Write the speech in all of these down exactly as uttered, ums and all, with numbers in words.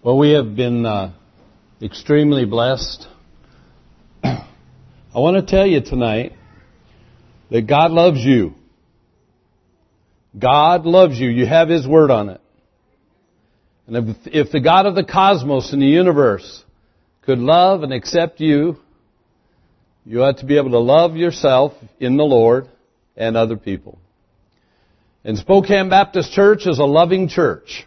Well, we have been uh, extremely blessed. I want to tell you tonight that God loves you. God loves you. You have His Word on it. And if, if the God of the cosmos and the universe could love and accept you, you ought to be able to love yourself in the Lord and other people. And Spokane Baptist Church is a loving church.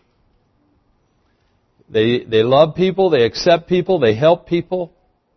They they love people, they accept people, they help people.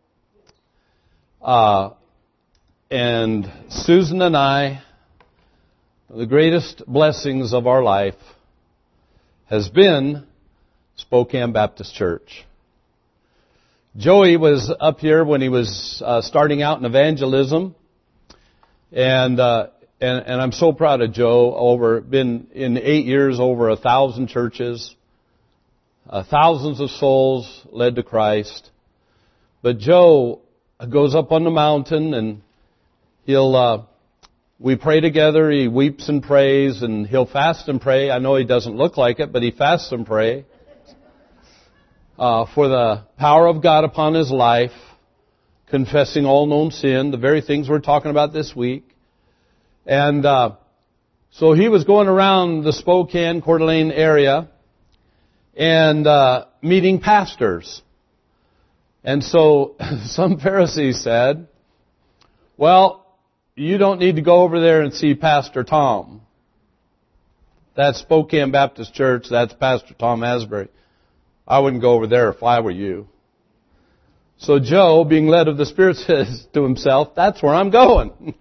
Uh, and Susan and I, the greatest blessings of our life has been Spokane Baptist Church. Joey was up here when he was uh, starting out in evangelism, and, uh, and and I'm so proud of Joe. Over been in eight years, over a thousand churches. Uh, thousands of souls led to Christ. But Joe goes up on the mountain and he'll, uh, we pray together, he weeps and prays, and he'll fast and pray. I know he doesn't look like it, but he fasts and prays. Uh, for the power of God upon his life, confessing all known sin, the very things we're talking about this week. And, uh, so he was going around the Spokane, Coeur d'Alene area, and uh, meeting pastors. And so some Pharisees said, well, you don't need to go over there and see Pastor Tom. That's Spokane Baptist Church. That's Pastor Tom Asbury. I wouldn't go over there if I were you. So Joe, being led of the Spirit, says to himself, that's where I'm going.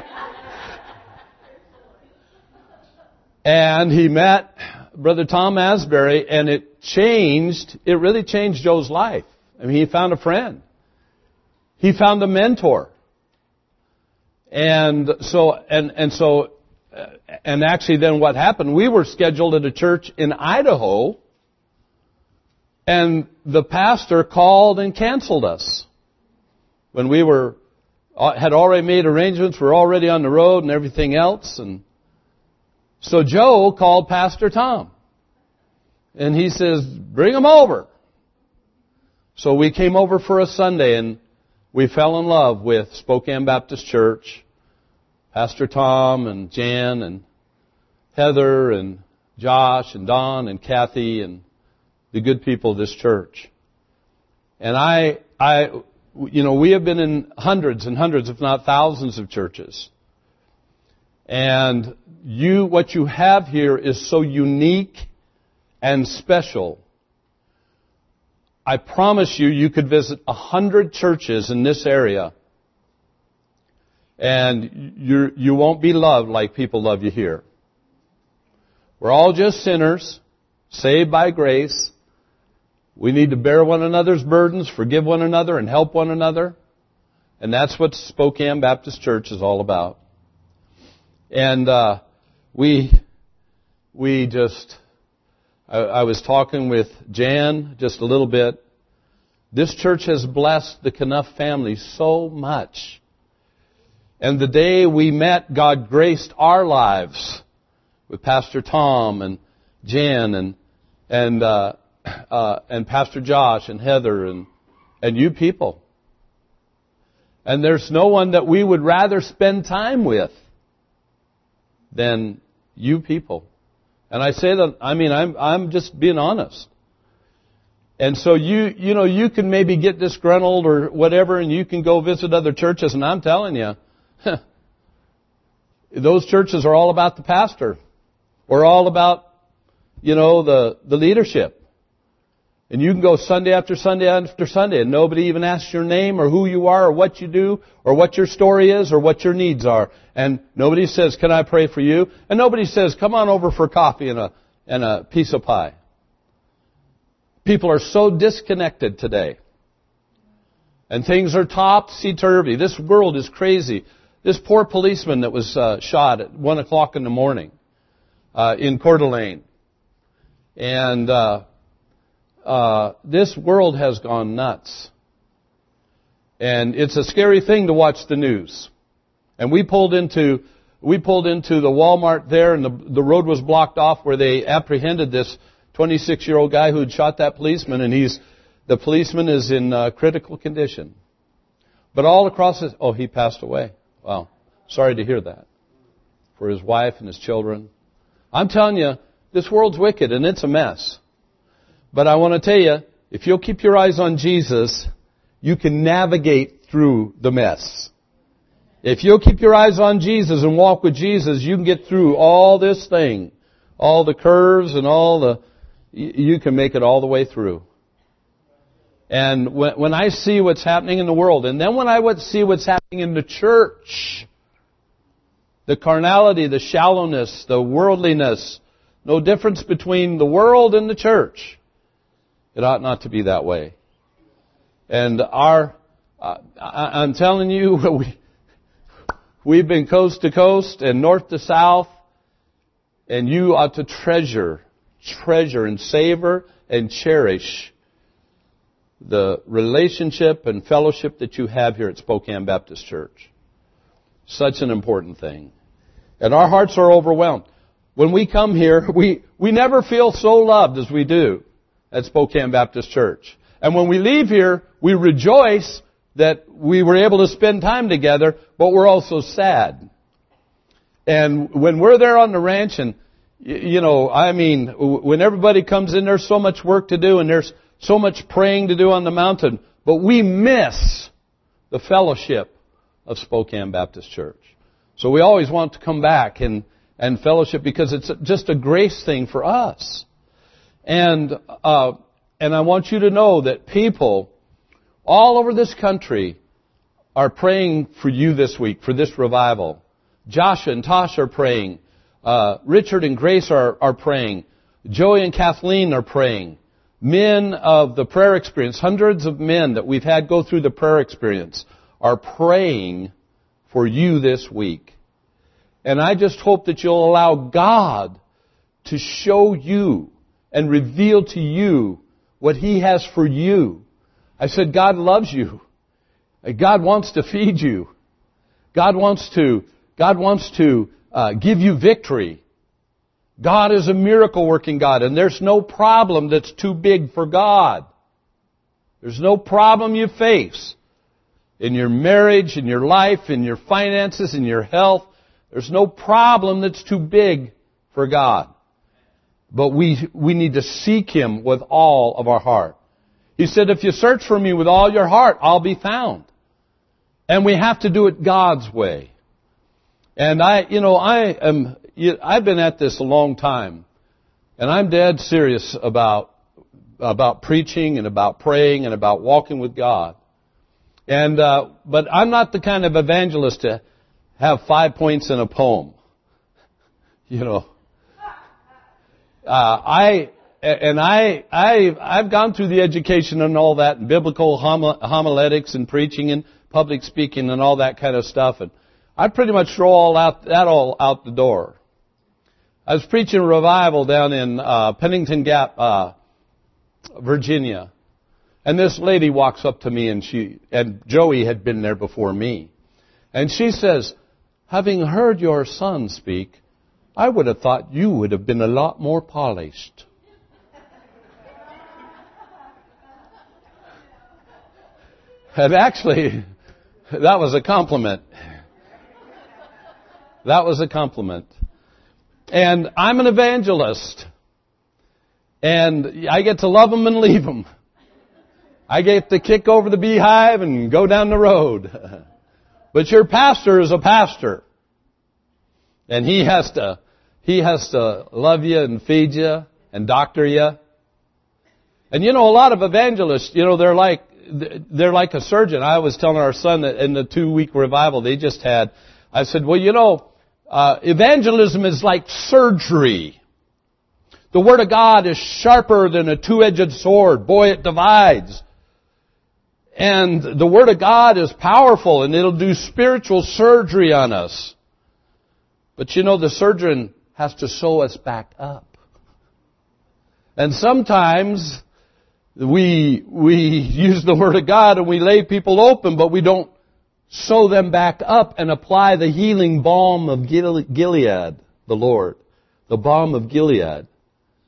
And he met Brother Tom Asbury, and it changed, it really changed Joe's life. I mean, he found a friend. He found a mentor. And so, and, and so, and actually then what happened, we were scheduled at a church in Idaho, and the pastor called and canceled us. When we were, had already made arrangements, we were already on the road and everything else, and so Joe called Pastor Tom. And he says, bring him over. So we came over for a Sunday and we fell in love with Spokane Baptist Church. Pastor Tom and Jan and Heather and Josh and Don and Kathy and the good people of this church. And I, I, you know, we have been in hundreds and hundreds, if not thousands of churches. And you, what you have here is so unique and special. I promise you, you could visit a hundred churches in this area, and you you won't be loved like people love you here. We're all just sinners, saved by grace. We need to bear one another's burdens, forgive one another, and help one another. And that's what Spokane Baptist Church is all about. And uh, we we just, I, I was talking with Jan just a little bit. This church has blessed the Knuff family so much. And the day we met, God graced our lives with Pastor Tom and Jan and and uh, uh, and Pastor Josh and Heather and and you people. And there's no one that we would rather spend time with than you people. And I say that, I mean, I'm, I'm just being honest. And so you, you know, you can maybe get disgruntled or whatever and you can go visit other churches, and I'm telling you, those churches are all about the pastor or all about, you know, the, the leadership. And you can go Sunday after Sunday after Sunday and nobody even asks your name or who you are or what you do or what your story is or what your needs are. And nobody says, can I pray for you? And nobody says, come on over for coffee and a, and a piece of pie. People are so disconnected today. And things are topsy-turvy. This world is crazy. This poor policeman that was uh, shot at one o'clock in the morning uh, in Coeur d'Alene. And uh, uh, this world has gone nuts. And it's a scary thing to watch the news. And we pulled into we pulled into the Walmart there, and the, the road was blocked off where they apprehended this twenty-six-year-old guy who had shot that policeman, and he's the policeman is in uh, critical condition. But all across his... Oh, he passed away. Wow. Sorry to hear that. For his wife and his children. I'm telling you, this world's wicked, and it's a mess. But I want to tell you, if you'll keep your eyes on Jesus, you can navigate through the mess. If you'll keep your eyes on Jesus and walk with Jesus, you can get through all this thing. All the curves and all the... You can make it all the way through. And when, when I see what's happening in the world, and then when I would see what's happening in the church, the carnality, the shallowness, the worldliness, no difference between the world and the church. It ought not to be that way. And our, uh, I, I'm telling you, we, we've been coast to coast and north to south, and you ought to treasure, treasure and savor and cherish the relationship and fellowship that you have here at Spokane Baptist Church. Such an important thing. And our hearts are overwhelmed. When we come here, we, we never feel so loved as we do at Spokane Baptist Church. And when we leave here, we rejoice that we were able to spend time together, but we're also sad. And when we're there on the ranch, and, you know, I mean, when everybody comes in, there's so much work to do, and there's so much praying to do on the mountain, but we miss the fellowship of Spokane Baptist Church. So we always want to come back and, and fellowship because it's just a grace thing for us. And, uh, and I want you to know that people all over this country are praying for you this week, for this revival. Joshua and Tosh are praying. Uh, Richard and Grace are, are praying. Joey and Kathleen are praying. Men of the prayer experience, hundreds of men that we've had go through the prayer experience, are praying for you this week. And I just hope that you'll allow God to show you and reveal to you what He has for you. I said, God loves you. God wants to feed you. God wants to, God wants to uh, give you victory. God is a miracle working God, and there's no problem that's too big for God. There's no problem you face in your marriage, in your life, in your finances, in your health. There's no problem that's too big for God. But we, we need to seek Him with all of our heart. He said, if you search for me with all your heart, I'll be found. And we have to do it God's way. And I, you know, I am, I've been at this a long time. And I'm dead serious about, about preaching and about praying and about walking with God. And, uh, but I'm not the kind of evangelist to have five points in a poem. You know. Uh, I, and I, I, I've gone through the education and all that, and biblical homiletics and preaching and public speaking and all that kind of stuff. And I pretty much throw all out, that all out the door. I was preaching a revival down in, uh, Pennington Gap, uh, Virginia. And this lady walks up to me, and she, and Joey had been there before me. And she says, having heard your son speak, I would have thought you would have been a lot more polished. And actually, that was a compliment. That was a compliment. And I'm an evangelist. And I get to love them and leave them. I get to kick over the beehive and go down the road. But your pastor is a pastor. And he has to, he has to love you and feed you and doctor you. And you know, a lot of evangelists, you know, they're like, they're like a surgeon. I was telling our son that in the two-week revival they just had, I said, well, you know, uh, evangelism is like surgery. The Word of God is sharper than a two-edged sword. Boy, it divides. And the Word of God is powerful, and it'll do spiritual surgery on us. But you know, the surgeon has to sew us back up. And sometimes we we use the Word of God and we lay people open, but we don't sew them back up and apply the healing balm of Gilead, the Lord. The balm of Gilead.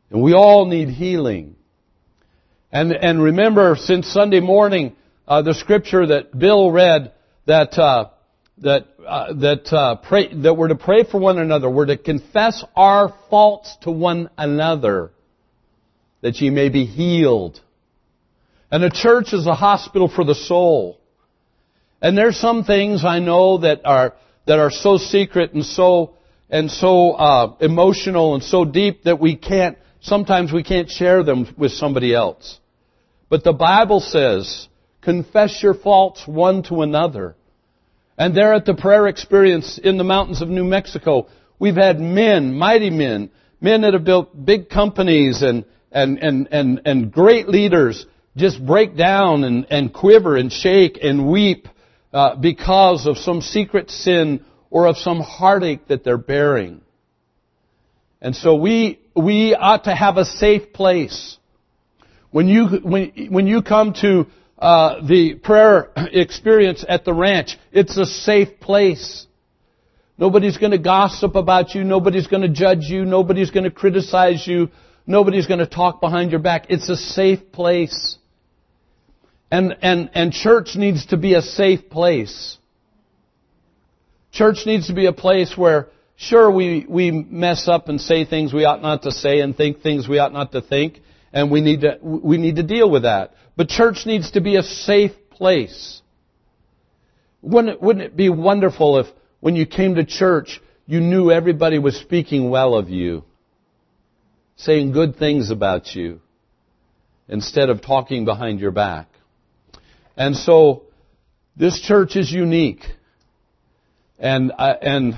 And we all need healing. And, and remember, since Sunday morning, uh, the scripture that Bill read, that, uh, that, uh, that, uh, pray, that we're to pray for one another. We're to confess our faults to one another, that ye may be healed. And a church is a hospital for the soul. And there's some things I know that are, that are so secret and so, and so, uh, emotional and so deep that we can't, sometimes we can't share them with somebody else. But the Bible says, confess your faults one to another. And there at the prayer experience in the mountains of New Mexico, we've had men, mighty men, men that have built big companies and, and, and, and, and great leaders just break down and, and quiver and shake and weep uh, because of some secret sin or of some heartache that they're bearing. And so we, we ought to have a safe place. When you, when, when you come to uh, the prayer experience at the ranch, it's a safe place. Nobody's going to gossip about you. Nobody's going to judge you. Nobody's going to criticize you. Nobody's going to talk behind your back. It's a safe place. And, and, and church needs to be a safe place. Church needs to be a place where, sure, we, we mess up and say things we ought not to say and think things we ought not to think. And we need to, we need to deal with that. But church needs to be a safe place. Wouldn't it, wouldn't it be wonderful if when you came to church, you knew everybody was speaking well of you, saying good things about you, instead of talking behind your back? And so, this church is unique. And, uh, and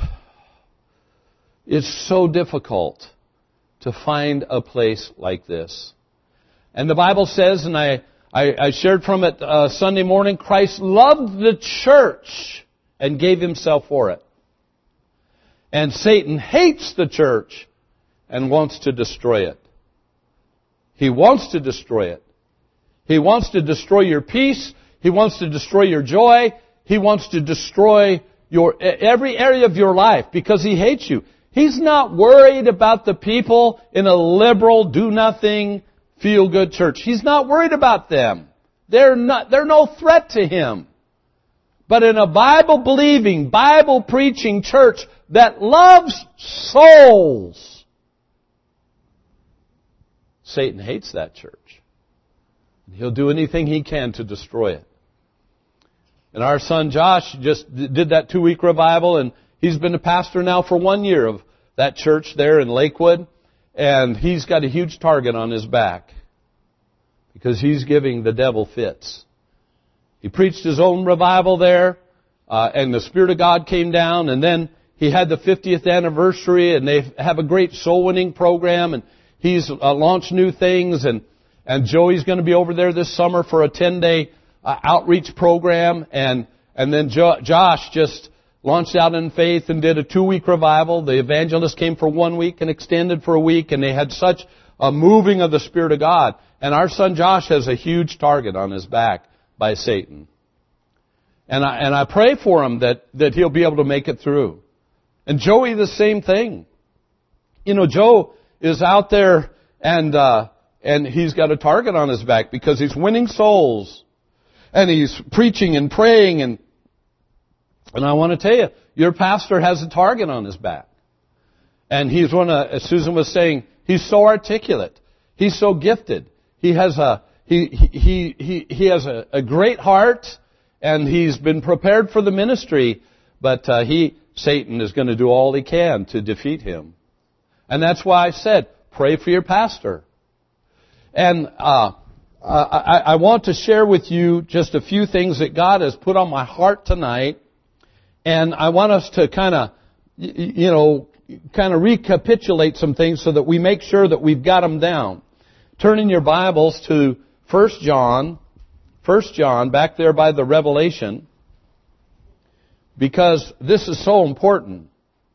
it's so difficult to find a place like this. And the Bible says, and I, I, I shared from it uh, Sunday morning, Christ loved the church and gave Himself for it. And Satan hates the church and wants to destroy it. He wants to destroy it. He wants to destroy your peace. He wants to destroy your joy. He wants to destroy your every area of your life because he hates you. He's not worried about the people in a liberal, do-nothing, feel-good church. He's not worried about them. They're not, they're no threat to Him. But in a Bible-believing, Bible-preaching church that loves souls, Satan hates that church. He'll do anything he can to destroy it. And our son Josh just did that two-week revival, and he's been a pastor now for one year of that church there in Lakewood. And he's got a huge target on his back because he's giving the devil fits. He preached his own revival there, uh, and the Spirit of God came down, and then he had the fiftieth anniversary, and they have a great soul-winning program, and he's uh, launched new things, and, and Joey's going to be over there this summer for a ten-day uh, outreach program, and, and then jo- Josh just launched out in faith and did a two-week revival. The evangelist came for one week and extended for a week, and they had such a moving of the Spirit of God. And our son Josh has a huge target on his back by Satan. And I, and I pray for him that, that he'll be able to make it through. And Joey, the same thing. You know, Joe is out there and, uh, and he's got a target on his back because he's winning souls. And he's preaching and praying and And I want to tell you, your pastor has a target on his back. And he's one of, as Susan was saying, he's so articulate. He's so gifted. He has a, he, he, he, he has a, a great heart, and he's been prepared for the ministry, but uh, he, Satan is going to do all he can to defeat him. And that's why I said, pray for your pastor. And uh, I, I want to share with you just a few things that God has put on my heart tonight. And I want us to kind of, you know, kind of recapitulate some things so that we make sure that we've got them down. Turn in your Bibles to First John, First John, back there by the Revelation, because this is so important.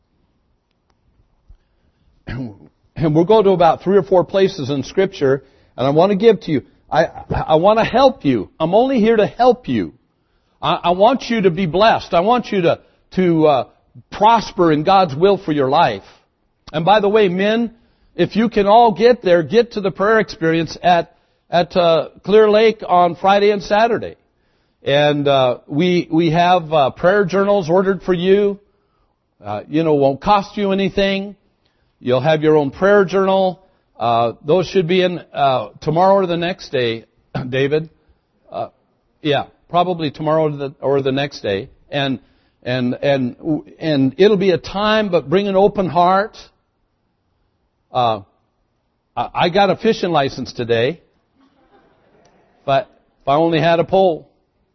And we'll go to about three or four places in Scripture, and I want to give to you. I, I want to help you. I'm only here to help you. I want you to be blessed. I want you to, to uh, prosper in God's will for your life. And by the way, men, if you can all get there, get to the prayer experience at at uh, Clear Lake on Friday and Saturday. And uh, we we have uh, prayer journals ordered for you. Uh, you know, won't cost you anything. You'll have your own prayer journal. Uh, those should be in uh, tomorrow or the next day, David. Uh, yeah, probably tomorrow or the, or the next day. And and and and it'll be a time, but bring an open heart. Uh, I got a fishing license today, but if I only had a pole,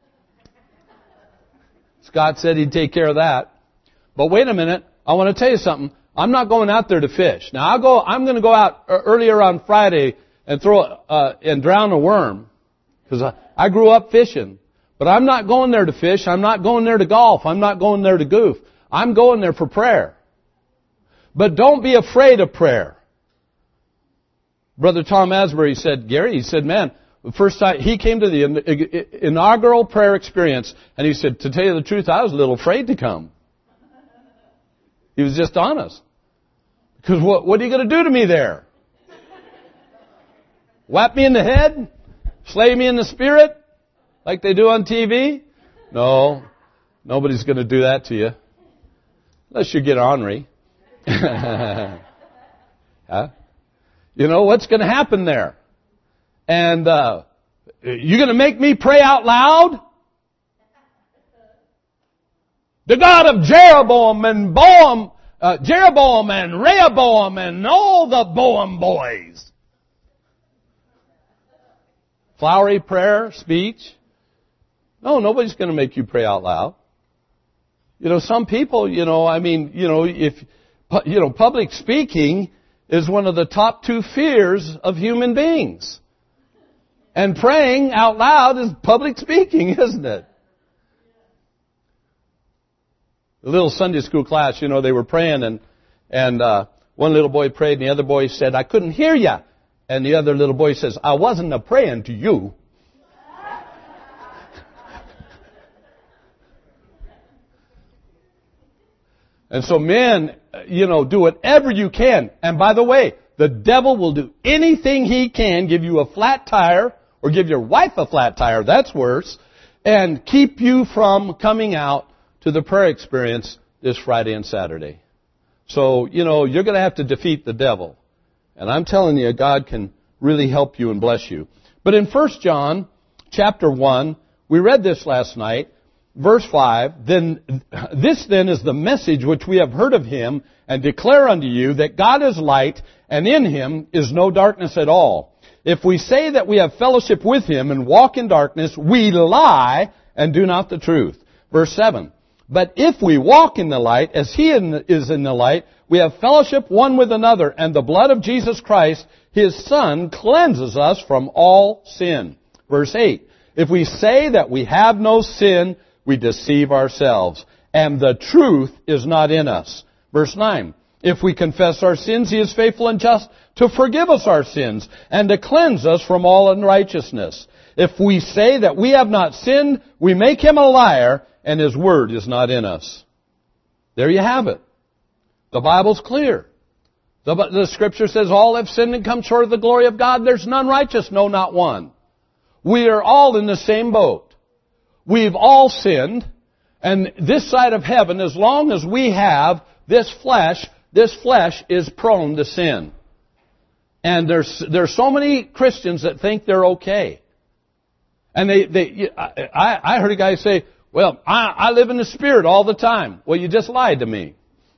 Scott said he'd take care of that. But wait a minute, I want to tell you something. I'm not going out there to fish. Now I'll go. I'm going to go out earlier on Friday and throw uh, and drown a worm because I, I grew up fishing. But I'm not going there to fish. I'm not going there to golf. I'm not going there to goof. I'm going there for prayer. But don't be afraid of prayer. Brother Tom Asbury said, Gary, he said, man, the first time he came to the inaugural prayer experience, and he said, to tell you the truth, I was a little afraid to come. He was just honest. Because what, what are you going to do to me there? Whap me in the head? Slay me in the spirit? Like they do on T V? No. Nobody's going to do that to you. Unless you get ornery. Huh? You know, what's going to happen there? And uh, you're going to make me pray out loud? The God of Jeroboam and Boam, uh, Jeroboam and Rehoboam and all the Boam boys. Flowery prayer, speech. No, nobody's going to make you pray out loud. You know, some people, you know, I mean, you know, if, you know, public speaking is one of the top two fears of human beings. And praying out loud is public speaking, isn't it? The little Sunday school class, you know, they were praying and, and, uh, one little boy prayed and the other boy said, I couldn't hear you. And the other little boy says, I wasn't a praying to you. And so men, you know, do whatever you can. And by the way, the devil will do anything he can, give you a flat tire, or give your wife a flat tire, that's worse, and keep you from coming out to the prayer experience this Friday and Saturday. So, you know, you're going to have to defeat the devil. And I'm telling you, God can really help you and bless you. But in First John chapter one, we read this last night, verse five, then this then is the message which we have heard of him and declare unto you that God is light and in him is no darkness at all. If we say that we have fellowship with him and walk in darkness, we lie and do not the truth. Verse seven, but if we walk in the light, as he is in the light, we have fellowship one with another, and the blood of Jesus Christ, his Son, cleanses us from all sin. Verse eight, if we say that we have no sin, we deceive ourselves, and the truth is not in us. Verse nine, if we confess our sins, he is faithful and just to forgive us our sins and to cleanse us from all unrighteousness. If we say that we have not sinned, we make him a liar, and his word is not in us. There you have it. The Bible's clear. The, the Scripture says all have sinned and come short of the glory of God. There's none righteous, no, not one. We are all in the same boat. We've all sinned, and this side of heaven, as long as we have this flesh, this flesh is prone to sin. And there's there's so many Christians that think they're okay. And they, they I, I heard a guy say, well, I, I live in the Spirit all the time. Well, you just lied to me.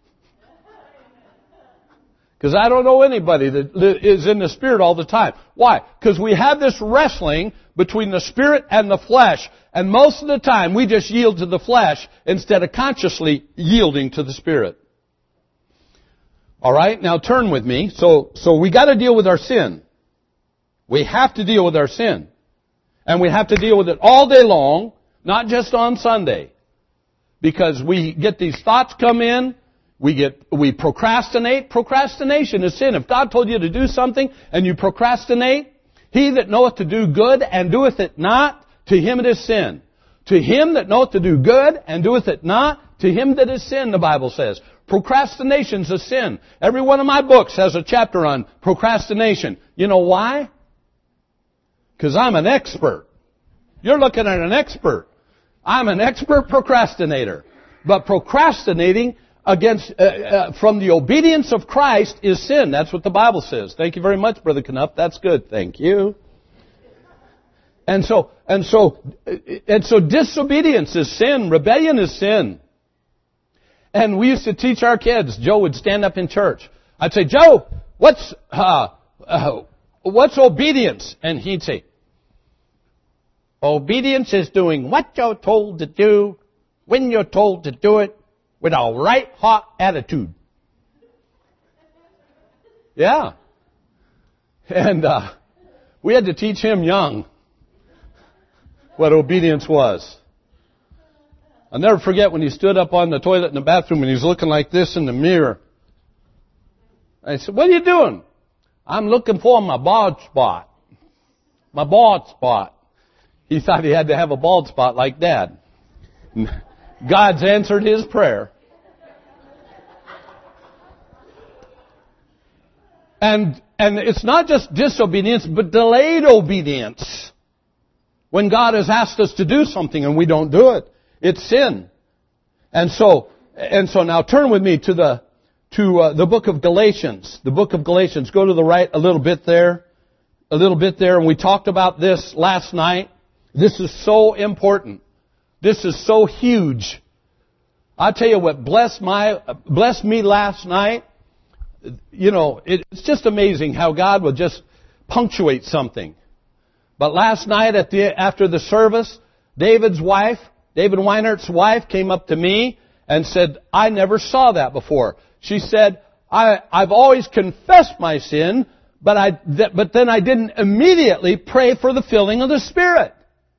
Because I don't know anybody that is in the Spirit all the time. Why? Because we have this wrestling between the Spirit and the flesh. And most of the time we just yield to the flesh instead of consciously yielding to the Spirit. All right, now turn with me. So, so we got to deal with our sin. We have to deal with our sin. And we have to deal with it all day long, not just on Sunday. Because we get these thoughts come in, we get, we procrastinate. Procrastination is sin. If God told you to do something and you procrastinate, he that knoweth to do good and doeth it not, to him it is sin. To him that knoweth to do good and doeth it not, to him that is sin, the Bible says. Procrastination's a sin. Every one of my books has a chapter on procrastination. You know why? Because I'm an expert. You're looking at an expert. I'm an expert procrastinator. But procrastinating against uh, uh, from the obedience of Christ is sin. That's what the Bible says. Thank you very much, Brother Knupp. That's good. Thank you. And so, and so, and so disobedience is sin. Rebellion is sin. And we used to teach our kids. Joe would stand up in church. I'd say, Joe, what's, uh, uh, what's obedience? And he'd say, obedience is doing what you're told to do, when you're told to do it, with a right hot attitude. Yeah. And, uh, we had to teach him young what obedience was. I'll never forget when he stood up on the toilet in the bathroom and he was looking like this in the mirror. I said, what are you doing? I'm looking for my bald spot. My bald spot. He thought he had to have a bald spot like Dad. God's answered his prayer. And, and it's not just disobedience, but delayed obedience. When God has asked us to do something and we don't do it, it's sin. And so, and so now turn with me to the, to uh, the book of Galatians. The book of Galatians. Go to the right a little bit there. A little bit there. And we talked about this last night. This is so important. This is so huge. I'll tell you what blessed my, blessed me last night. You know, it's just amazing how God will just punctuate something. But last night at the, after the service, David's wife, David Weinert's wife came up to me and said, I never saw that before. She said, I, I've always confessed my sin, but I, th- but then I didn't immediately pray for the filling of the Spirit.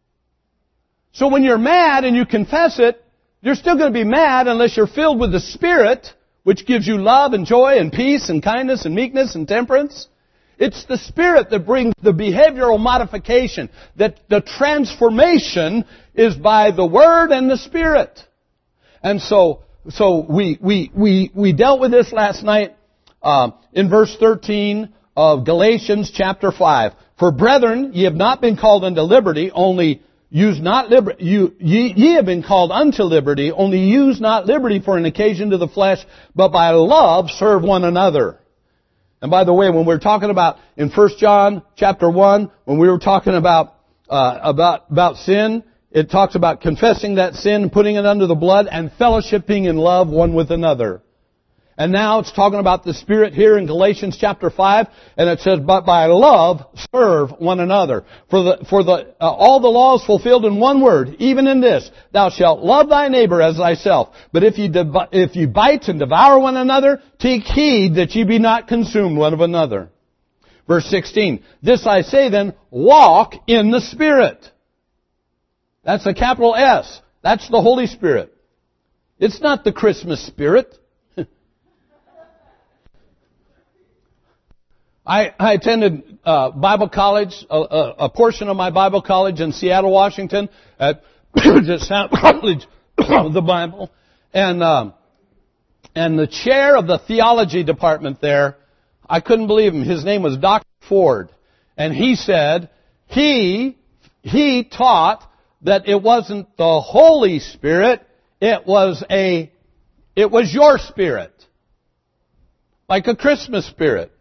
So when you're mad and you confess it, you're still going to be mad unless you're filled with the Spirit, which gives you love and joy and peace and kindness and meekness and temperance. It's the Spirit that brings the behavioral modification. That the transformation is by the Word and the Spirit. And so, so we we we we dealt with this last night uh, in verse thirteen of Galatians chapter five. For brethren, ye have not been called unto liberty, only use not liberty. You ye, ye have been called unto liberty, only use not liberty for an occasion to the flesh, but by love serve one another. And by the way, when we were talking about in First John chapter one, when we were talking about uh, about about sin, it talks about confessing that sin, putting it under the blood, and fellowshipping in love one with another. And now it's talking about the Spirit here in Galatians chapter five, and it says, "But by love serve one another." For the for the uh, all the laws fulfilled in one word, even in this: Thou shalt love thy neighbor as thyself. But if you dev- if you bite and devour one another, take heed that ye be not consumed one of another. Verse sixteen: This I say then, walk in the Spirit. That's a capital S. That's the Holy Spirit. It's not the Christmas spirit. I, I attended uh, Bible college, a, a, a portion of my Bible college in Seattle, Washington, at the Sound College of the Bible, and um, and the chair of the theology department there, I couldn't believe him. His name was Doctor Ford, and he said he he taught that it wasn't the Holy Spirit, it was a it was your spirit, like a Christmas spirit.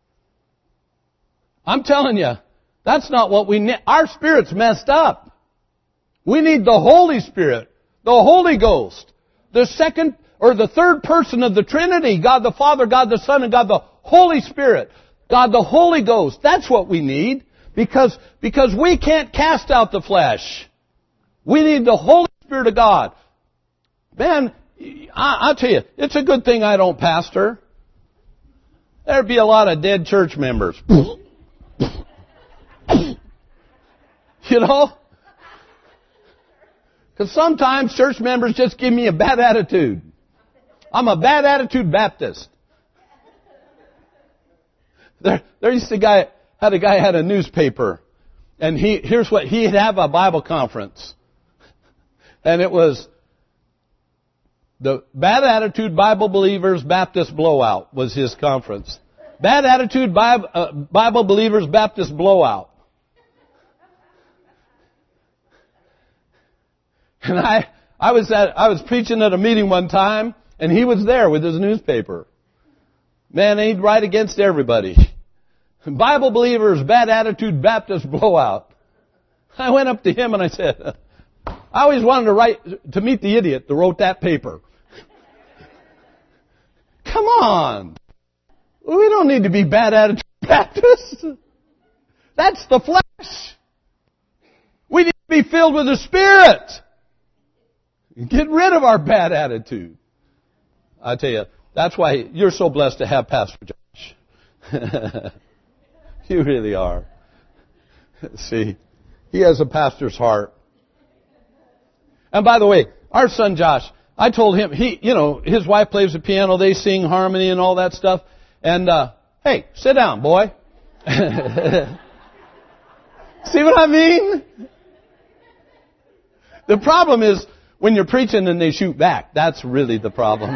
I'm telling you, that's not what we need. Our spirit's messed up. We need the Holy Spirit, the Holy Ghost, the second or the third person of the Trinity, God the Father, God the Son, and God the Holy Spirit, God the Holy Ghost. That's what we need because, because we can't cast out the flesh. We need the Holy Spirit of God. Man, I, I'll tell you, it's a good thing I don't pastor. There'd be a lot of dead church members. You know? Because sometimes church members just give me a bad attitude. I'm a bad attitude Baptist. There, there used to a guy, had a guy had a newspaper, and he, here's what, he'd have a Bible conference. And it was, The Bad Attitude Bible Believers Baptist Blowout was his conference. Bad Attitude Bible, uh, Bible Believers Baptist Blowout. And I, I was at, I was preaching at a meeting one time, and he was there with his newspaper. Man, he'd write against everybody. Bible Believers Bad Attitude Baptist Blowout. I went up to him and I said, I always wanted to write, to meet the idiot that wrote that paper. Come on. We don't need to be bad attitude Baptists. That's the flesh. We need to be filled with the Spirit. Get rid of our bad attitude. I tell you, that's why you're so blessed to have Pastor Josh. You really are. See, he has a pastor's heart. And by the way, our son Josh, I told him, he, you know, his wife plays the piano, they sing harmony and all that stuff. And, uh, hey, sit down, boy. See what I mean? The problem is when you're preaching and they shoot back. That's really the problem.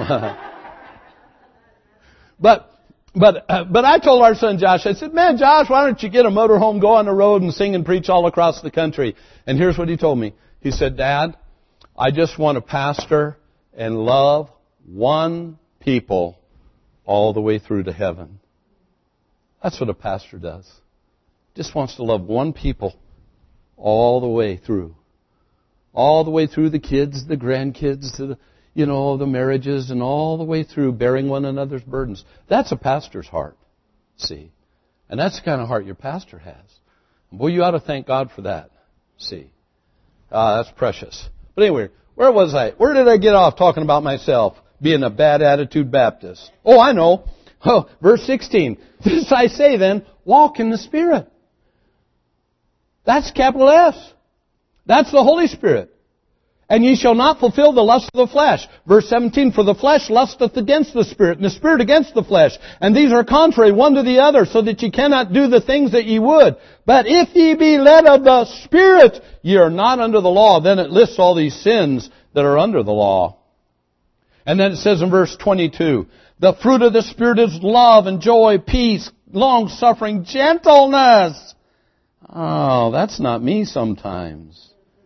but, but, uh, but I told our son Josh, I said, man, Josh, why don't you get a motorhome, go on the road and sing and preach all across the country? And here's what he told me. He said, Dad, I just want to pastor and love one people all the way through to heaven. That's what a pastor does. Just wants to love one people all the way through. All the way through the kids, the grandkids, to the, you know, the marriages, and all the way through bearing one another's burdens. That's a pastor's heart, see. And that's the kind of heart your pastor has. Boy, you ought to thank God for that, see. Uh, that's precious. But anyway, where was I? Where did I get off talking about myself being a bad attitude Baptist? Oh, I know. Oh, verse sixteen. This I say then, walk in the Spirit. That's capital S. That's the Holy Spirit. And ye shall not fulfill the lust of the flesh. Verse seventeen, for the flesh lusteth against the Spirit, and the Spirit against the flesh. And these are contrary one to the other, so that ye cannot do the things that ye would. But if ye be led of the Spirit, ye are not under the law. Then it lists all these sins that are under the law. And then it says in verse twenty-two, the fruit of the Spirit is love and joy, peace, long-suffering, gentleness. Oh, that's not me sometimes.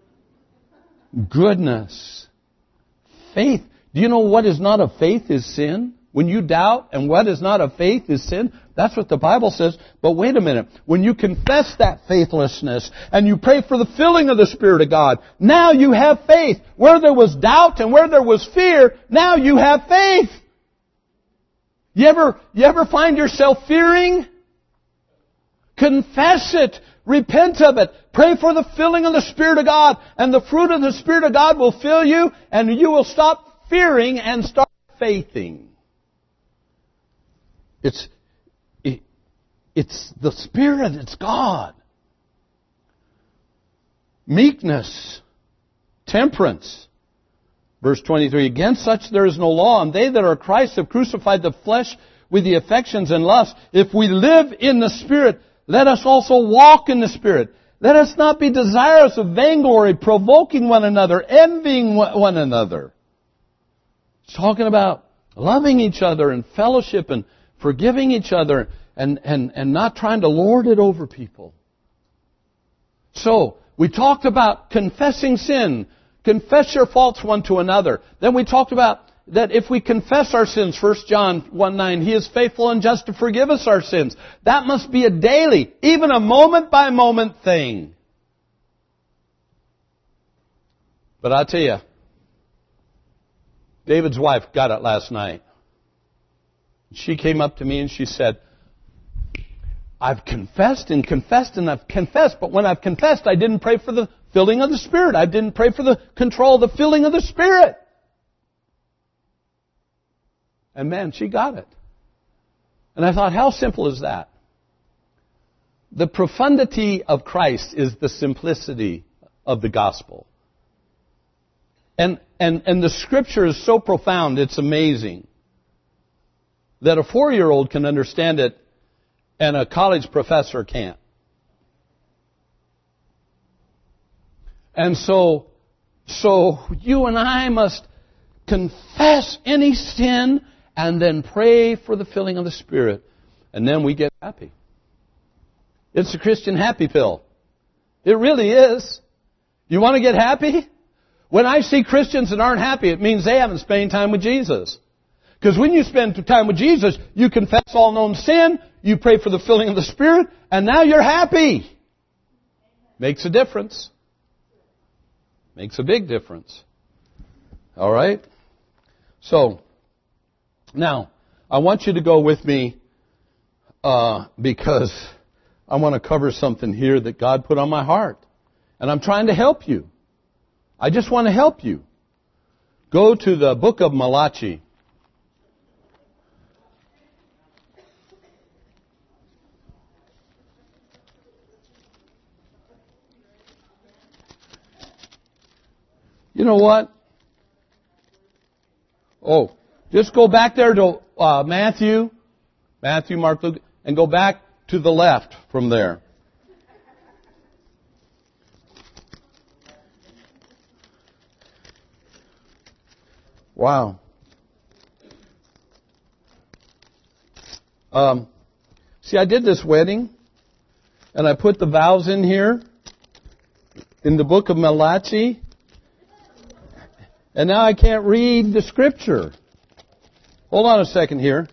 Goodness. Faith. Do you know what is not of faith is sin? When you doubt and what is not of faith is sin, that's what the Bible says. But wait a minute. When you confess that faithlessness and you pray for the filling of the Spirit of God, now you have faith. Where there was doubt and where there was fear, now you have faith. You ever, you ever find yourself fearing? Confess it. Repent of it. Pray for the filling of the Spirit of God. And the fruit of the Spirit of God will fill you, and you will stop fearing and start faithing. It's, it, it's the Spirit. It's God. Meekness. Temperance. Verse twenty-three, against such there is no law, and they that are Christ have crucified the flesh with the affections and lusts. If we live in the Spirit, let us also walk in the Spirit. Let us not be desirous of vainglory, provoking one another, envying one another. It's talking about loving each other and fellowship and forgiving each other and, and, and not trying to lord it over people. So, we talked about confessing sin. Confess your faults one to another. Then we talked about that if we confess our sins, First John one nine, He is faithful and just to forgive us our sins. That must be a daily, even a moment-by-moment thing. But I'll tell you, David's wife got it last night. She came up to me and she said, I've confessed and confessed and I've confessed, but when I've confessed, I didn't pray for the filling of the Spirit. I didn't pray for the control, the filling of the Spirit. And man, she got it. And I thought, how simple is that? The profundity of Christ is the simplicity of the gospel. And, and, and the Scripture is so profound, it's amazing, that a four-year-old can understand it and a college professor can't. And so, so you and I must confess any sin, and then pray for the filling of the Spirit. And then we get happy. It's the Christian happy pill. It really is. You want to get happy? When I see Christians that aren't happy, it means they haven't spent any time with Jesus. Because when you spend time with Jesus, you confess all known sin, you pray for the filling of the Spirit, and now you're happy. Makes a difference. Makes a big difference. All right? So, now, I want you to go with me uh, because I want to cover something here that God put on my heart. And I'm trying to help you. I just want to help you. Go to the book of Malachi. You know what? Oh, just go back there to uh, Matthew, Matthew, Mark, Luke, and go back to the left from there. Wow. Um, see, I did this wedding, and I put the vows in here, in the book of Malachi, and now I can't read the Scripture. Hold on a second here.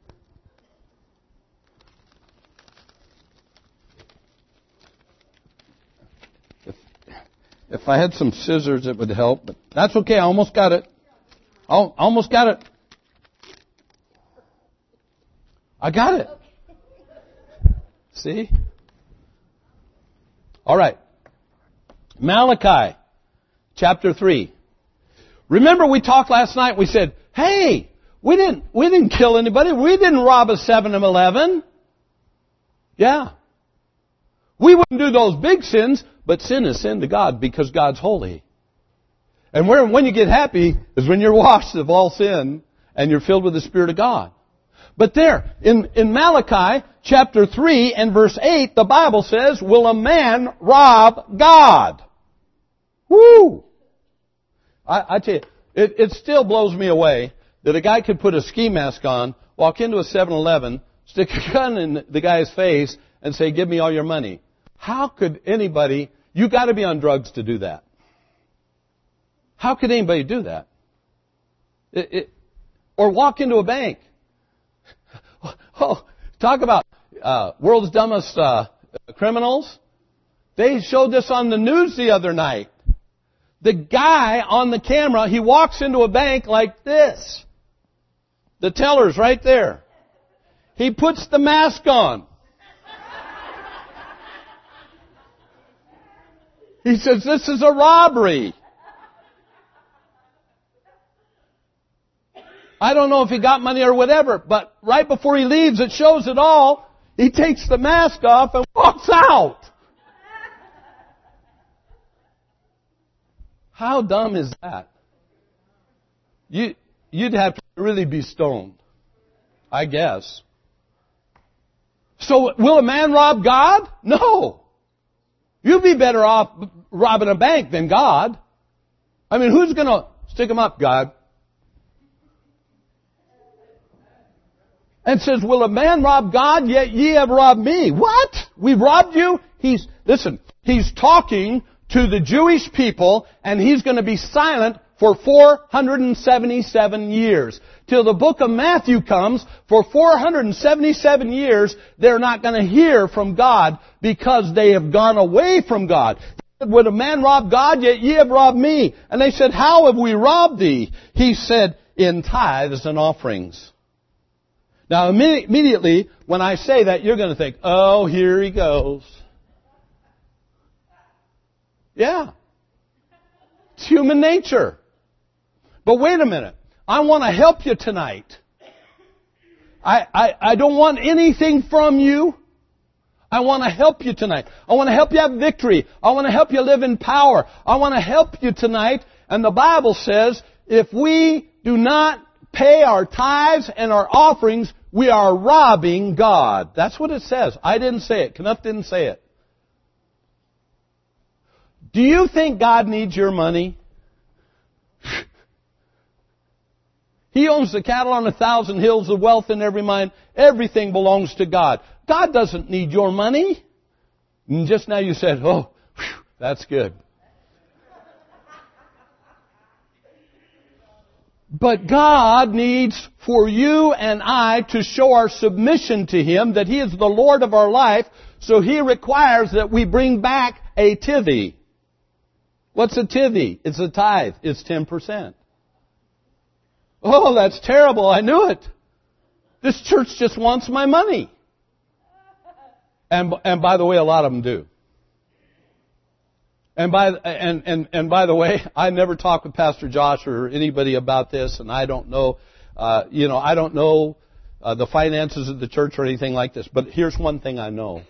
If, if I had some scissors, it would help, but that's okay. I almost got it. I almost got it. I got it. See? All right. Malachi, chapter three. Remember we talked last night, we said, hey, we didn't, we didn't kill anybody. We didn't rob a seven eleven. Yeah. We wouldn't do those big sins, but sin is sin to God because God's holy. And where, when you get happy is when you're washed of all sin and you're filled with the Spirit of God. But there, in, in Malachi chapter three and verse eight, the Bible says, will a man rob God? Woo! I, I tell you, it, it still blows me away that a guy could put a ski mask on, walk into a seven eleven, stick a gun in the guy's face, and say, give me all your money. How could anybody, you got to be on drugs to do that. How could anybody do that? It, it, or walk into a bank. Oh, talk about uh, world's dumbest uh, criminals. They showed this on the news the other night. The guy on the camera, he walks into a bank like this. The teller's right there. He puts the mask on. He says, this is a robbery. I don't know if he got money or whatever, but right before he leaves, it shows it all. He takes the mask off and walks out. How dumb is that? You, you'd have to really be stoned, I guess. So will a man rob God? No. You'd be better off robbing a bank than God. I mean, who's going to stick him up, God? And says, will a man rob God? Yet ye have robbed me. What? We've robbed you? He's, listen, he's talking to the Jewish people, and he's going to be silent for four hundred seventy-seven years. Till the book of Matthew comes, for four hundred seventy-seven years, they're not going to hear from God because they have gone away from God. Would a man rob God? Yet ye have robbed me. And they said, how have we robbed thee? He said, in tithes and offerings. Now, immediately, when I say that, you're going to think, oh, here he goes. Yeah. It's human nature. But wait a minute. I want to help you tonight. I, I, I don't want anything from you. I want to help you tonight. I want to help you have victory. I want to help you live in power. I want to help you tonight. And the Bible says, if we do not pay our tithes and our offerings, we are robbing God. That's what it says. I didn't say it. Knuth didn't say it. Do you think God needs your money? He owns the cattle on a thousand hills, the wealth in every mine. Everything belongs to God. God doesn't need your money. And just now you said, oh, whew, that's good. But God needs for you and I to show our submission to Him, that He is the Lord of our life, so He requires that we bring back a tithe. What's a tithe? It's a tithe. It's ten percent. Oh, that's terrible. I knew it. This church just wants my money. And, and by the way, a lot of them do. And by and, and and by the way, I never talk with Pastor Josh or anybody about this, and I don't know, uh, you know, I don't know uh, the finances of the church or anything like this. But here's one thing I know: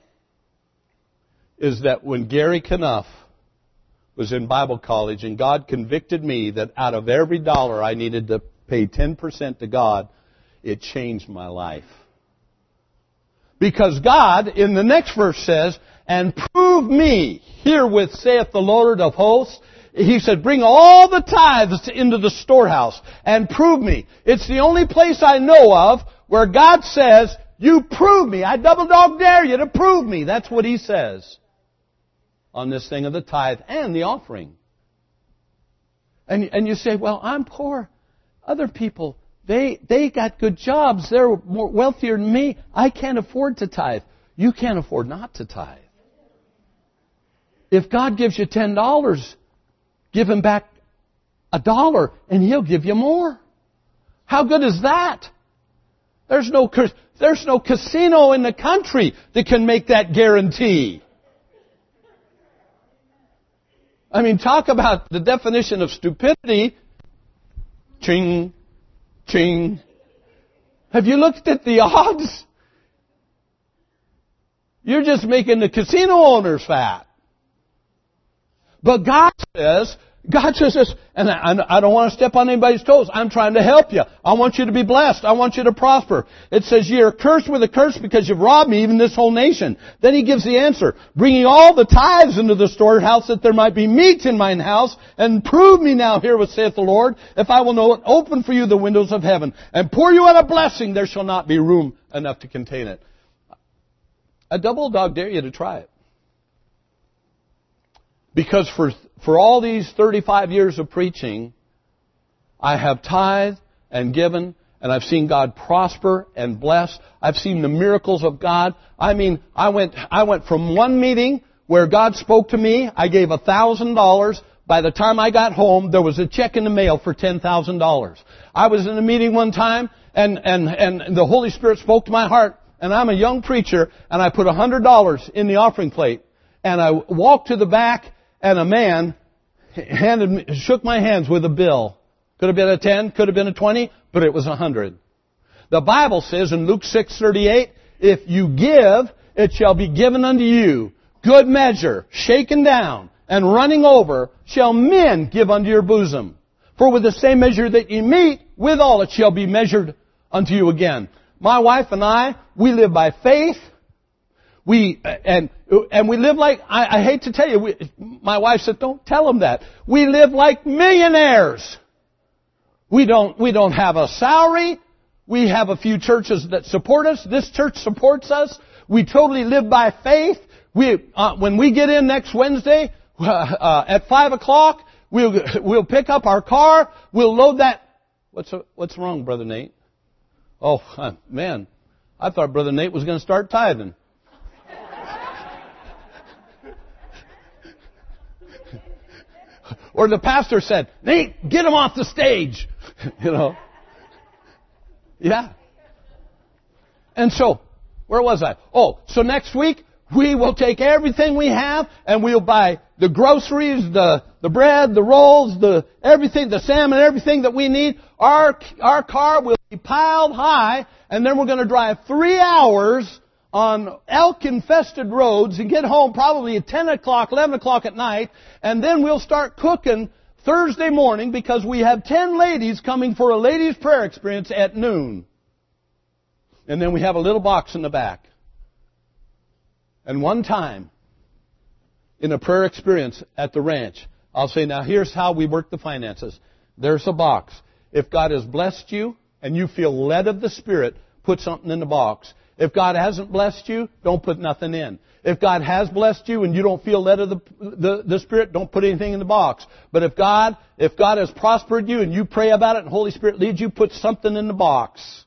is that when Gary Knuff was in Bible college, and God convicted me that out of every dollar I needed to pay ten percent to God, it changed my life. Because God, in the next verse says, and prove me, herewith saith the Lord of hosts. He said, bring all the tithes into the storehouse and prove me. It's the only place I know of where God says, you prove me. I double dog dare you to prove me. That's what He says on this thing of the tithe and the offering. And, and you say, well, I'm poor. Other people, They they got good jobs. They're more wealthier than me. I can't afford to tithe. You can't afford not to tithe. If God gives you ten dollars, give Him back a dollar and He'll give you more. How good is that? There's no there's no casino in the country that can make that guarantee. I mean, talk about the definition of stupidity. Ching. Ching. Have you looked at the odds? You're just making the casino owners fat. But God says, God says this, and I don't want to step on anybody's toes. I'm trying to help you. I want you to be blessed. I want you to prosper. It says, ye are cursed with a curse because you've robbed me, even this whole nation. Then He gives the answer, bringing all the tithes into the storehouse, that there might be meat in mine house, and prove me now, herewith saith the Lord, if I will not open for you the windows of heaven, and pour you out a blessing, there shall not be room enough to contain it. I double dog dare you to try it. Because for for all these thirty-five years of preaching, I have tithed and given, and I've seen God prosper and bless. I've seen the miracles of God. I mean, I went I went from one meeting where God spoke to me. I gave a thousand dollars. By the time I got home, there was a check in the mail for ten thousand dollars. I was in a meeting one time, and and and the Holy Spirit spoke to my heart. And I'm a young preacher, and I put a hundred dollars in the offering plate, and I walked to the back. And a man handed me, shook my hands with a bill. Could have been a ten, could have been a twenty, but it was a hundred. The Bible says in Luke six thirty-eight, if you give, it shall be given unto you. Good measure, shaken down, and running over, shall men give unto your bosom. For with the same measure that ye meet, withal it shall be measured unto you again. My wife and I, we live by faith. We, and, and we live like, I, I hate to tell you, we, my wife said, don't tell them that. We live like millionaires. We don't, we don't have a salary. We have a few churches that support us. This church supports us. We totally live by faith. We, uh, when we get in next Wednesday, uh, uh, at five o'clock, we'll, we'll pick up our car. We'll load that. What's, what's wrong, Brother Nate? Oh, man. I thought Brother Nate was going to start tithing. Or the pastor said, Nate, get him off the stage. You know. Yeah. And so, where was I? Oh, so next week, we will take everything we have and we'll buy the groceries, the, the bread, the rolls, the everything, the salmon, everything that we need. Our, our car will be piled high, and then we're going to drive three hours on elk-infested roads and get home probably at ten o'clock, eleven o'clock at night, and then we'll start cooking Thursday morning because we have ten ladies coming for a ladies' prayer experience at noon. And then we have a little box in the back. And one time, in a prayer experience at the ranch, I'll say, now here's how we work the finances. There's a box. if God has blessed you and you feel led of the Spirit, put something in the box. If God hasn't blessed you, don't put nothing in. If God has blessed you and you don't feel led of the, the, the Spirit, don't put anything in the box. But if God, if God has prospered you and you pray about it and the Holy Spirit leads you, put something in the box.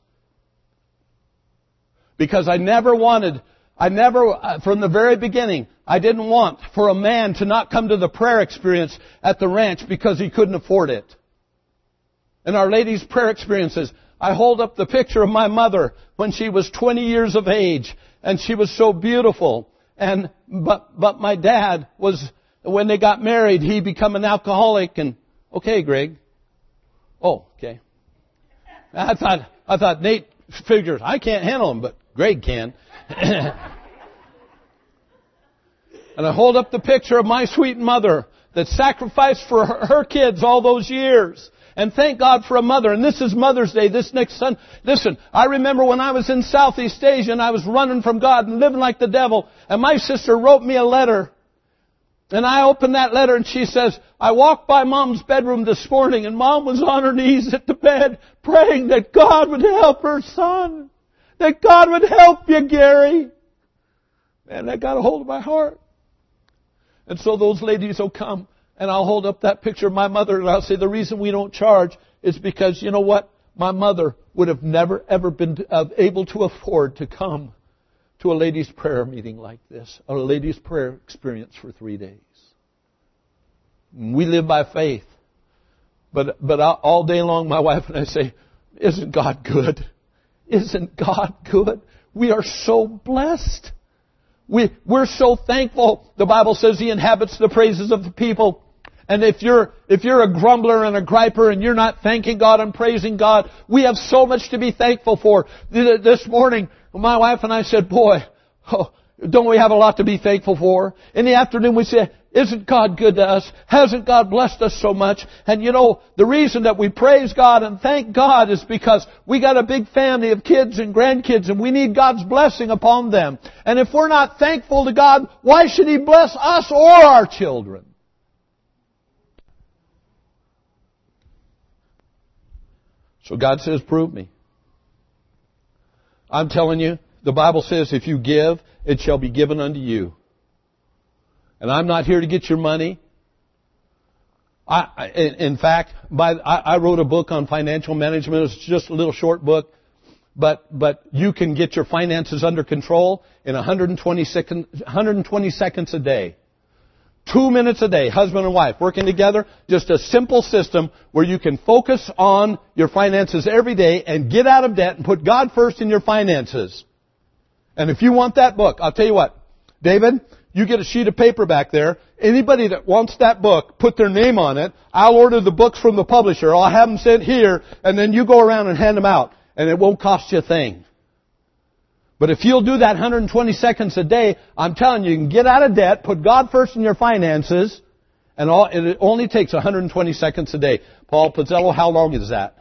Because I never wanted, I never, from the very beginning, I didn't want for a man to not come to the prayer experience at the ranch because he couldn't afford it. In Our Lady's prayer experiences, I hold up the picture of my mother when she was twenty years of age, and she was so beautiful. And but but my dad was, when they got married, he became an alcoholic. And okay, Greg. Oh, okay. I thought I thought Nate figures I can't handle him, but Greg can. And I hold up the picture of my sweet mother that sacrificed for her, her kids all those years. And thank God for a mother. And this is Mother's Day, this next Sunday. Listen, I remember when I was in Southeast Asia and I was running from God and living like the devil. And my sister wrote me a letter. And I opened that letter and she says, I walked by Mom's bedroom this morning and Mom was on her knees at the bed praying that God would help her son. That God would help you, Gary. Man, that got a hold of my heart. And so those ladies will come. And I'll hold up that picture of my mother and I'll say the reason we don't charge is because, you know what? My mother would have never, ever been able to afford to come to a ladies' prayer meeting like this. A ladies' prayer experience for three days. We live by faith. But, but all day long my wife and I say, isn't God good? Isn't God good? We are so blessed. We, we're so thankful. The Bible says He inhabits the praises of the people. And if you're, if you're a grumbler and a griper and you're not thanking God and praising God, we have so much to be thankful for. This morning, my wife and I said, boy, oh, don't we have a lot to be thankful for? In the afternoon we said, isn't God good to us? Hasn't God blessed us so much? And you know, the reason that we praise God and thank God is because we got a big family of kids and grandkids and we need God's blessing upon them. And if we're not thankful to God, why should He bless us or our children? So God says, prove me. I'm telling you, the Bible says if you give, it shall be given unto you. And I'm not here to get your money. I, in fact, by, I wrote a book on financial management. It's just a little short book. But, but you can get your finances under control in one hundred twenty seconds, one hundred twenty seconds a day. Two minutes a day, husband and wife working together. Just a simple system where you can focus on your finances every day and get out of debt and put God first in your finances. And if you want that book, I'll tell you what, David, you get a sheet of paper back there. Anybody that wants that book, put their name on it. I'll order the books from the publisher. I'll have them sent here, and then you go around and hand them out. And it won't cost you a thing. But if you'll do that one hundred twenty seconds a day, I'm telling you, you can get out of debt, put God first in your finances, and all, it only takes one hundred twenty seconds a day. Paul Pizzello, how long is that?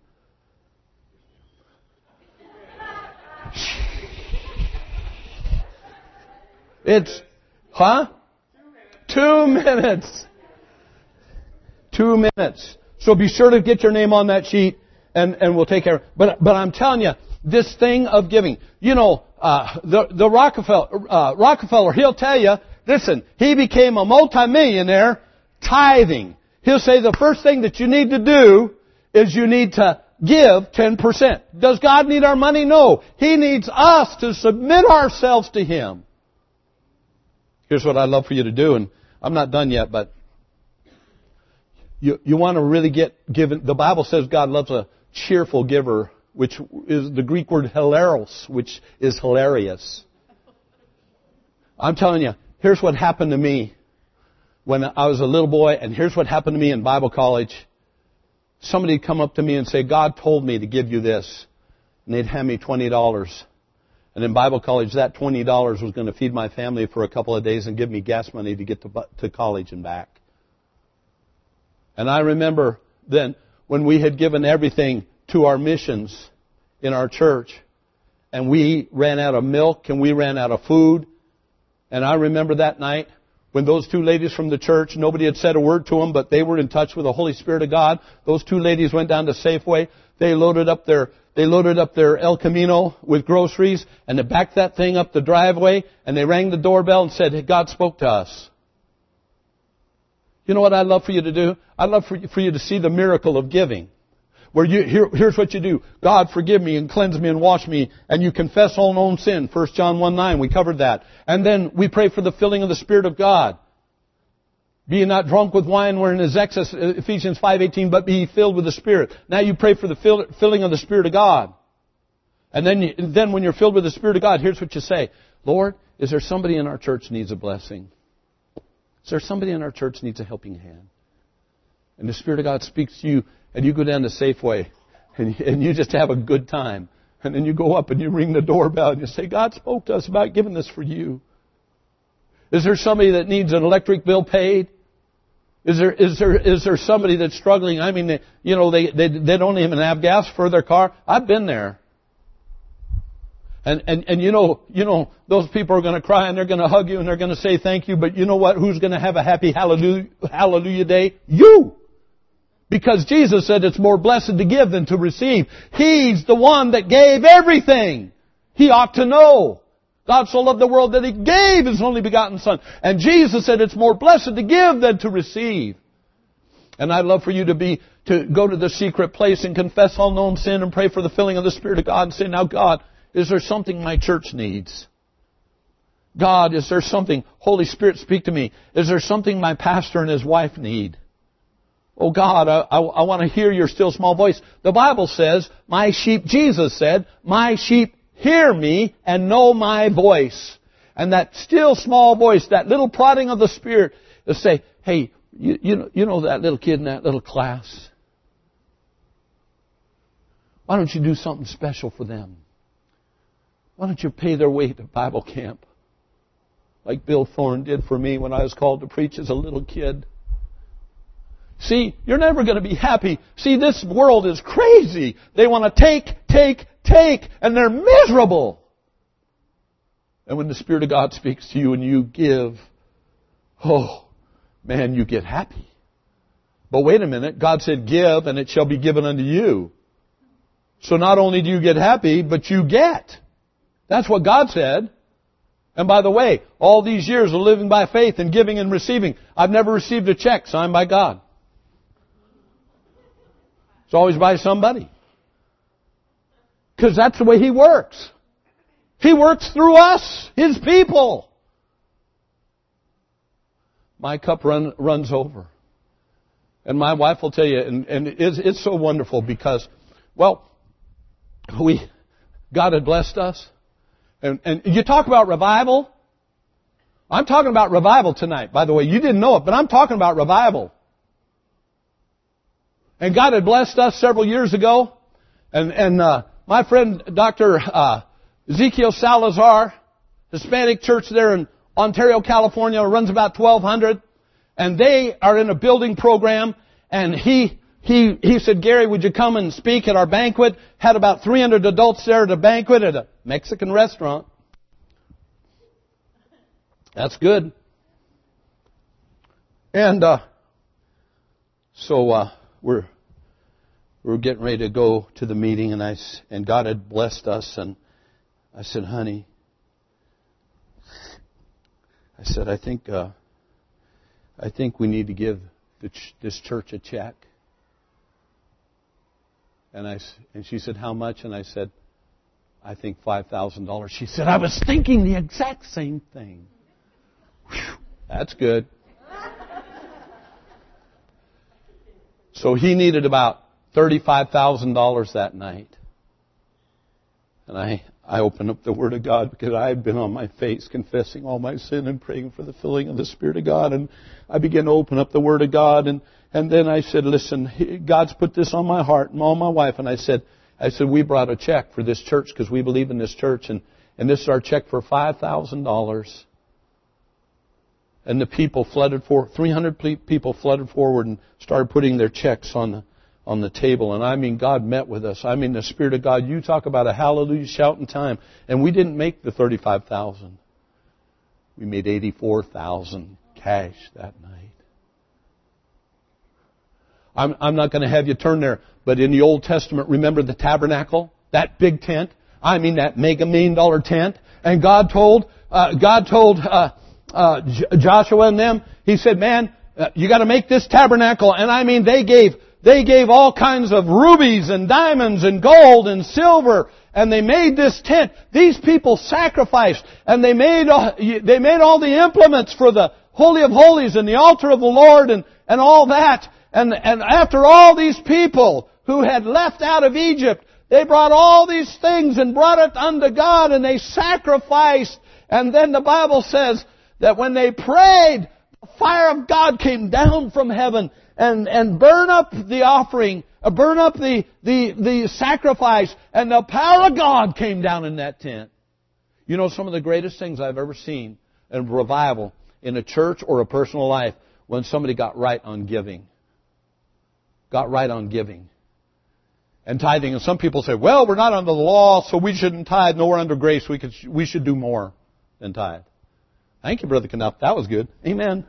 It's, huh? Two minutes. Two minutes. So be sure to get your name on that sheet, and, and we'll take care. But, but I'm telling you, this thing of giving, you know, uh, the, the Rockefeller, uh, Rockefeller, he'll tell you, listen, he became a multimillionaire tithing. He'll say the first thing that you need to do is you need to give ten percent. Does God need our money? No. He needs us to submit ourselves to Him. Here's what I'd love for you to do, and I'm not done yet, but you, you want to really get given. The Bible says God loves a cheerful giver, which is the Greek word hilaros, which is hilarious. I'm telling you, here's what happened to me when I was a little boy, and here's what happened to me in Bible college. Somebody would come up to me and say, God told me to give you this. And they'd hand me twenty dollars. And in Bible college, that twenty dollars was going to feed my family for a couple of days and give me gas money to get to, to college and back. And I remember then when we had given everything to our missions in our church, and we ran out of milk and we ran out of food. And I remember that night when those two ladies from the church, nobody had said a word to them, but they were in touch with the Holy Spirit of God. Those two ladies went down to Safeway. They loaded up their, they loaded up their El Camino with groceries, and they backed that thing up the driveway, and they rang the doorbell and said, hey, God spoke to us. You know what I'd love for you to do? I'd love for you, for you to see the miracle of giving. Where you, here, here's what you do. God, forgive me and cleanse me and wash me. And you confess all known sin. First John one nine, we covered that. And then we pray for the filling of the Spirit of God. Be not drunk with wine wherein is excess, Ephesians five eighteen, but be filled with the Spirit. Now you pray for the fill, filling of the Spirit of God. And then, you, then when you're filled with the Spirit of God, here's what you say. Lord, is there somebody in our church needs a blessing? Is there somebody in our church needs a helping hand? And the Spirit of God speaks to you, and you go down to Safeway, and, and you just have a good time. And then you go up and you ring the doorbell and you say, God spoke to us about giving this for you. Is there somebody that needs an electric bill paid? Is there, is there, is there somebody that's struggling? I mean, they, you know, they, they, they don't even have gas for their car. I've been there. And, and, and you know, you know, those people are going to cry and they're going to hug you and they're going to say thank you. But you know what? Who's going to have a happy hallelujah, hallelujah day? You! Because Jesus said it's more blessed to give than to receive. He's the one that gave everything. He ought to know. God so loved the world that He gave His only begotten Son. And Jesus said it's more blessed to give than to receive. And I'd love for you to be, to go to the secret place and confess all known sin and pray for the filling of the Spirit of God and say, now God, is there something my church needs? God, is there something, Holy Spirit, speak to me. Is there something my pastor and his wife need? Oh God, I, I, I want to hear your still small voice. The Bible says, my sheep, Jesus said, my sheep hear me and know my voice. And that still small voice, that little prodding of the Spirit, will say, hey, you, you know, you know that little kid in that little class? Why don't you do something special for them? Why don't you pay their way to Bible camp? Like Bill Thorne did for me when I was called to preach as a little kid. See, you're never going to be happy. See, this world is crazy. They want to take, take, take, and they're miserable. And when the Spirit of God speaks to you and you give, oh, man, you get happy. But wait a minute, God said, give, and it shall be given unto you. So not only do you get happy, but you get. That's what God said. And by the way, all these years of living by faith and giving and receiving, I've never received a check signed by God. It's always by somebody. Because that's the way He works. He works through us, His people. My cup run, runs over. And my wife will tell you, and, and it's, it's so wonderful because, well, we, God had blessed us. And, and you talk about revival. I'm talking about revival tonight, by the way. You didn't know it, but I'm talking about revival. And God had blessed us several years ago. And, and uh, my friend Doctor Uh, Ezekiel Salazar, Hispanic church there in Ontario, California, runs about twelve hundred. And they are in a building program. And he... He, he said, Gary, would you come and speak at our banquet? Had about three hundred adults there at a banquet at a Mexican restaurant. That's good. And uh, so uh, we're we're getting ready to go to the meeting, and I and God had blessed us, and I said, honey, I said, I think uh, I think we need to give the ch- this church a check. And I, and she said, how much? And I said, I think five thousand dollars. She said, I was thinking the exact same thing. Whew, that's good. So he needed about thirty-five thousand dollars that night. And I, I opened up the Word of God because I had been on my face confessing all my sin and praying for the filling of the Spirit of God. And I began to open up the Word of God. And And then I said, listen, God's put this on my heart and on my wife. And I said, I said, we brought a check for this church because we believe in this church. And, and this is our check for five thousand dollars. And the people flooded for, three hundred people flooded forward and started putting their checks on the, on the table. And I mean, God met with us. I mean, the Spirit of God, you talk about a hallelujah shouting time. And we didn't make the thirty-five thousand. We made eighty-four thousand cash that night. I'm, I'm not going to have you turn there, but in the Old Testament, remember the tabernacle? That big tent? I mean that mega million dollar tent. And God told, uh, God told, uh, uh, J- Joshua and them, He said, man, uh, you got to make this tabernacle. And I mean, they gave, they gave all kinds of rubies and diamonds and gold and silver. And they made this tent. These people sacrificed, and they made uh, they made all the implements for the Holy of Holies and the altar of the Lord and, and all that. And, and after all these people who had left out of Egypt, they brought all these things and brought it unto God, and they sacrificed. And then the Bible says that when they prayed, the fire of God came down from heaven and, and burned up the offering, uh, burn up the, the, the sacrifice, and the power of God came down in that tent. You know, some of the greatest things I've ever seen in revival in a church or a personal life, when somebody got right on giving. Got right on giving. And tithing. And some people say, well, we're not under the law, so we shouldn't tithe. No, we're under grace. We could, we should do more than tithe. Thank you, Brother Knupp. That was good. Amen.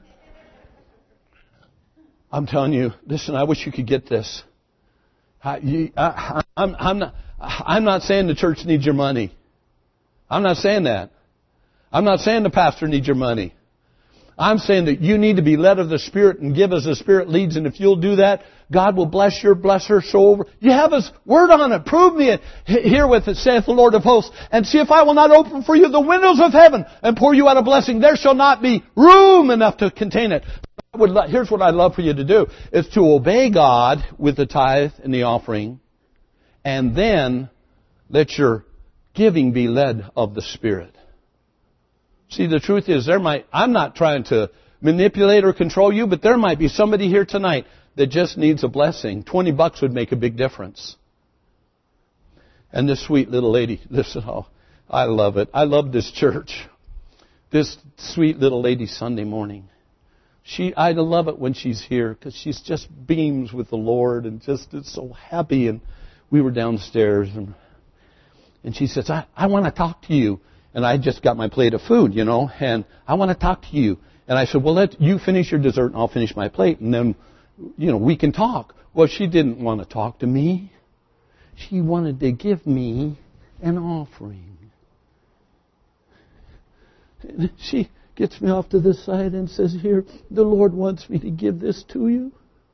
I'm telling you, listen, I wish you could get this. I, you, I, I'm, I'm, not, I'm not saying the church needs your money. I'm not saying that. I'm not saying the pastor needs your money. I'm saying that you need to be led of the Spirit and give as the Spirit leads. And if you'll do that, God will bless your bless her soul over. You have His word on it. Prove me herewith, it saith the Lord of hosts, and see if I will not open for you the windows of heaven and pour you out a blessing. There shall not be room enough to contain it. I would, here's what I'd love for you to do, is to obey God with the tithe and the offering, and then let your giving be led of the Spirit. See, the truth is, there might, I'm not trying to manipulate or control you, but there might be somebody here tonight that just needs a blessing. Twenty bucks would make a big difference. And this sweet little lady, listen, oh, I love it. I love this church. This sweet little lady Sunday morning. She, I love it when she's here because she's just beams with the Lord and just is so happy. And we were downstairs and, and she says, I, I want to talk to you. And I just got my plate of food, you know, and I want to talk to you. And I said, well, let you finish your dessert and I'll finish my plate. And then, you know, we can talk. Well, she didn't want to talk to me. She wanted to give me an offering. And she gets me off to the side and says, here, the Lord wants me to give this to you.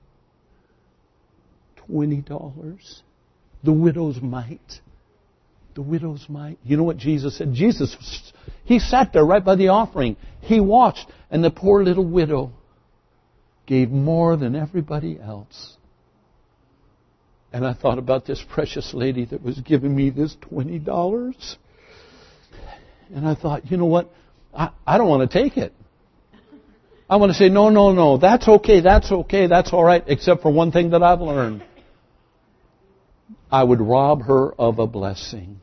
Twenty dollars. The widow's mite. The widow's mite. You know what Jesus said? Jesus, He sat there right by the offering. He watched, and the poor little widow gave more than everybody else. And I thought about this precious lady that was giving me this twenty dollars. And I thought, you know what? I, I don't want to take it. I want to say, no, no, no. That's okay. That's okay. That's all right. Except for one thing that I've learned. I would rob her of a blessing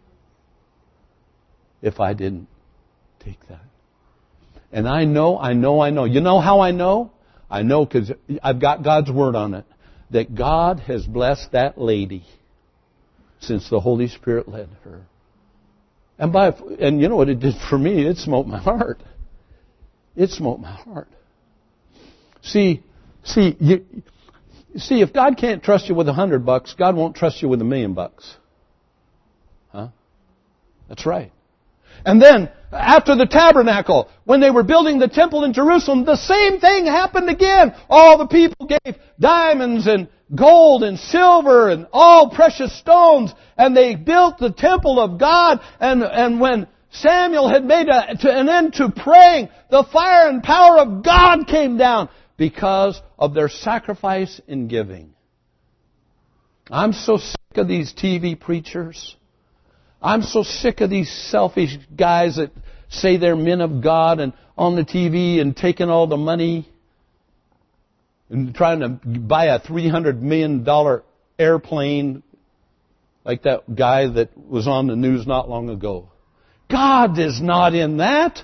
if I didn't take that. And I know, I know, I know. You know how I know? I know because I've got God's Word on it. That God has blessed that lady since the Holy Spirit led her. And by and you know what it did for me? It smote my heart. It smote my heart. See, see, you, see, if God can't trust you with a hundred bucks, God won't trust you with a million bucks. Huh? That's right. And then, after the tabernacle, when they were building the temple in Jerusalem, the same thing happened again. All the people gave diamonds and gold and silver and all precious stones, and they built the temple of God. And, and when Samuel had made a, to, an end to praying, the fire and power of God came down because of their sacrifice in giving. I'm so sick of these T V preachers. I'm so sick of these selfish guys that say they're men of God and on the T V and taking all the money and trying to buy a three hundred million dollars airplane like that guy that was on the news not long ago. God is not in that.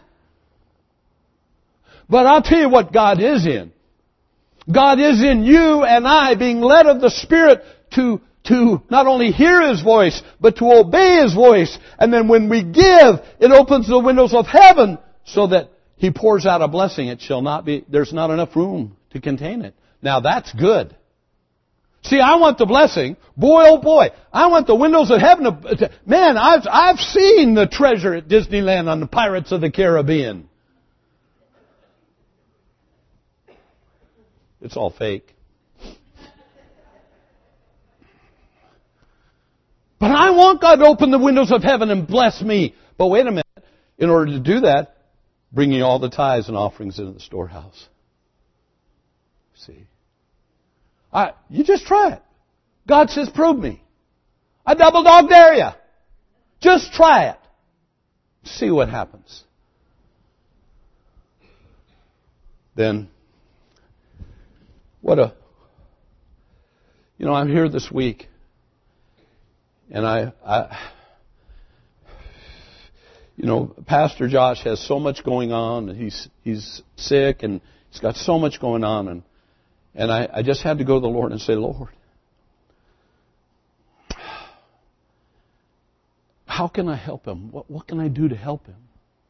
But I'll tell you what God is in. God is in you and I being led of the Spirit to to not only hear His voice, but to obey His voice. And then when we give, it opens the windows of heaven so that He pours out a blessing. It shall not be, there's not enough room to contain it. Now that's good. See, I want the blessing. Boy, oh boy. I want the windows of heaven to, to man, I've, I've seen the treasure at Disneyland on the Pirates of the Caribbean. It's all fake. But I want God to open the windows of heaven and bless me. But wait a minute. In order to do that, bringing all the tithes and offerings into the storehouse. See? I, you just try it. God says, prove me. I double dog dare you. Just try it. See what happens. Then, what a, you know, I'm here this week. And I, I, you know, Pastor Josh has so much going on. He's he's sick and he's got so much going on. And and I, I just had to go to the Lord and say, Lord, how can I help him? What what can I do to help him?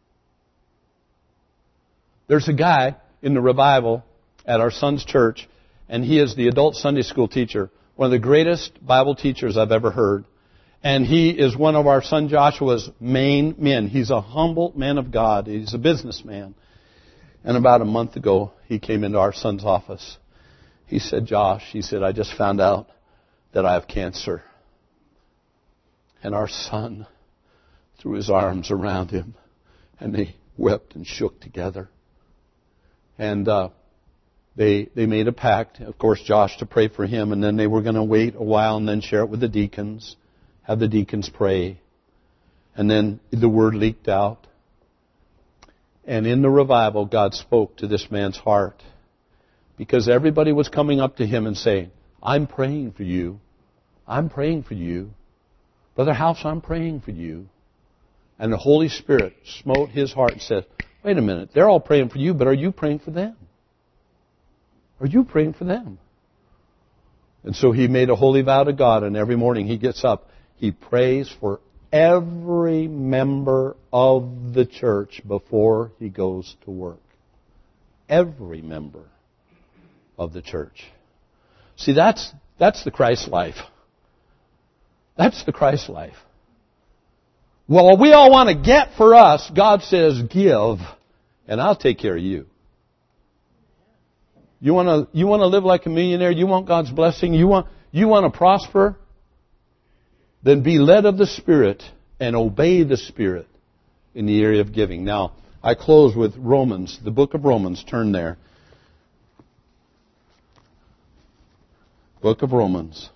There's a guy in the revival at our son's church, and he is the adult Sunday school teacher, one of the greatest Bible teachers I've ever heard. And he is one of our son Joshua's main men. He's a humble man of God. He's a businessman. And about a month ago, he came into our son's office. He said, Josh, he said, I just found out that I have cancer. And our son threw his arms around him, and they wept and shook together. And uh, they they made a pact, of course, Josh to pray for him, and then they were going to wait a while and then share it with the deacons. Have the deacons pray. And then the word leaked out. And in the revival, God spoke to this man's heart. Because everybody was coming up to him and saying, I'm praying for you. I'm praying for you. Brother House, I'm praying for you. And the Holy Spirit smote his heart and said, wait a minute, they're all praying for you, but are you praying for them? Are you praying for them? And so he made a holy vow to God, and every morning he gets up. He prays for every member of the church before he goes to work. Every member of the church. See, that's that's the Christ life. That's the Christ life. Well, we all want to get for us. God says, give, and I'll take care of you. You want to you want to live like a millionaire? You want God's blessing? You want you want to prosper? Then be led of the Spirit and obey the Spirit in the area of giving. Now, I close with Romans, the book of Romans. Turn there. Book of Romans.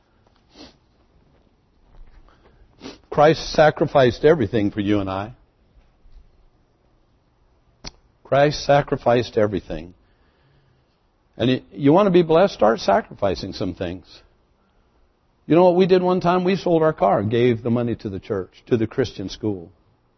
Christ sacrificed everything for you and I. Christ sacrificed everything. And you want to be blessed? Start sacrificing some things. You know what we did one time? We sold our car and gave the money to the church, to the Christian school.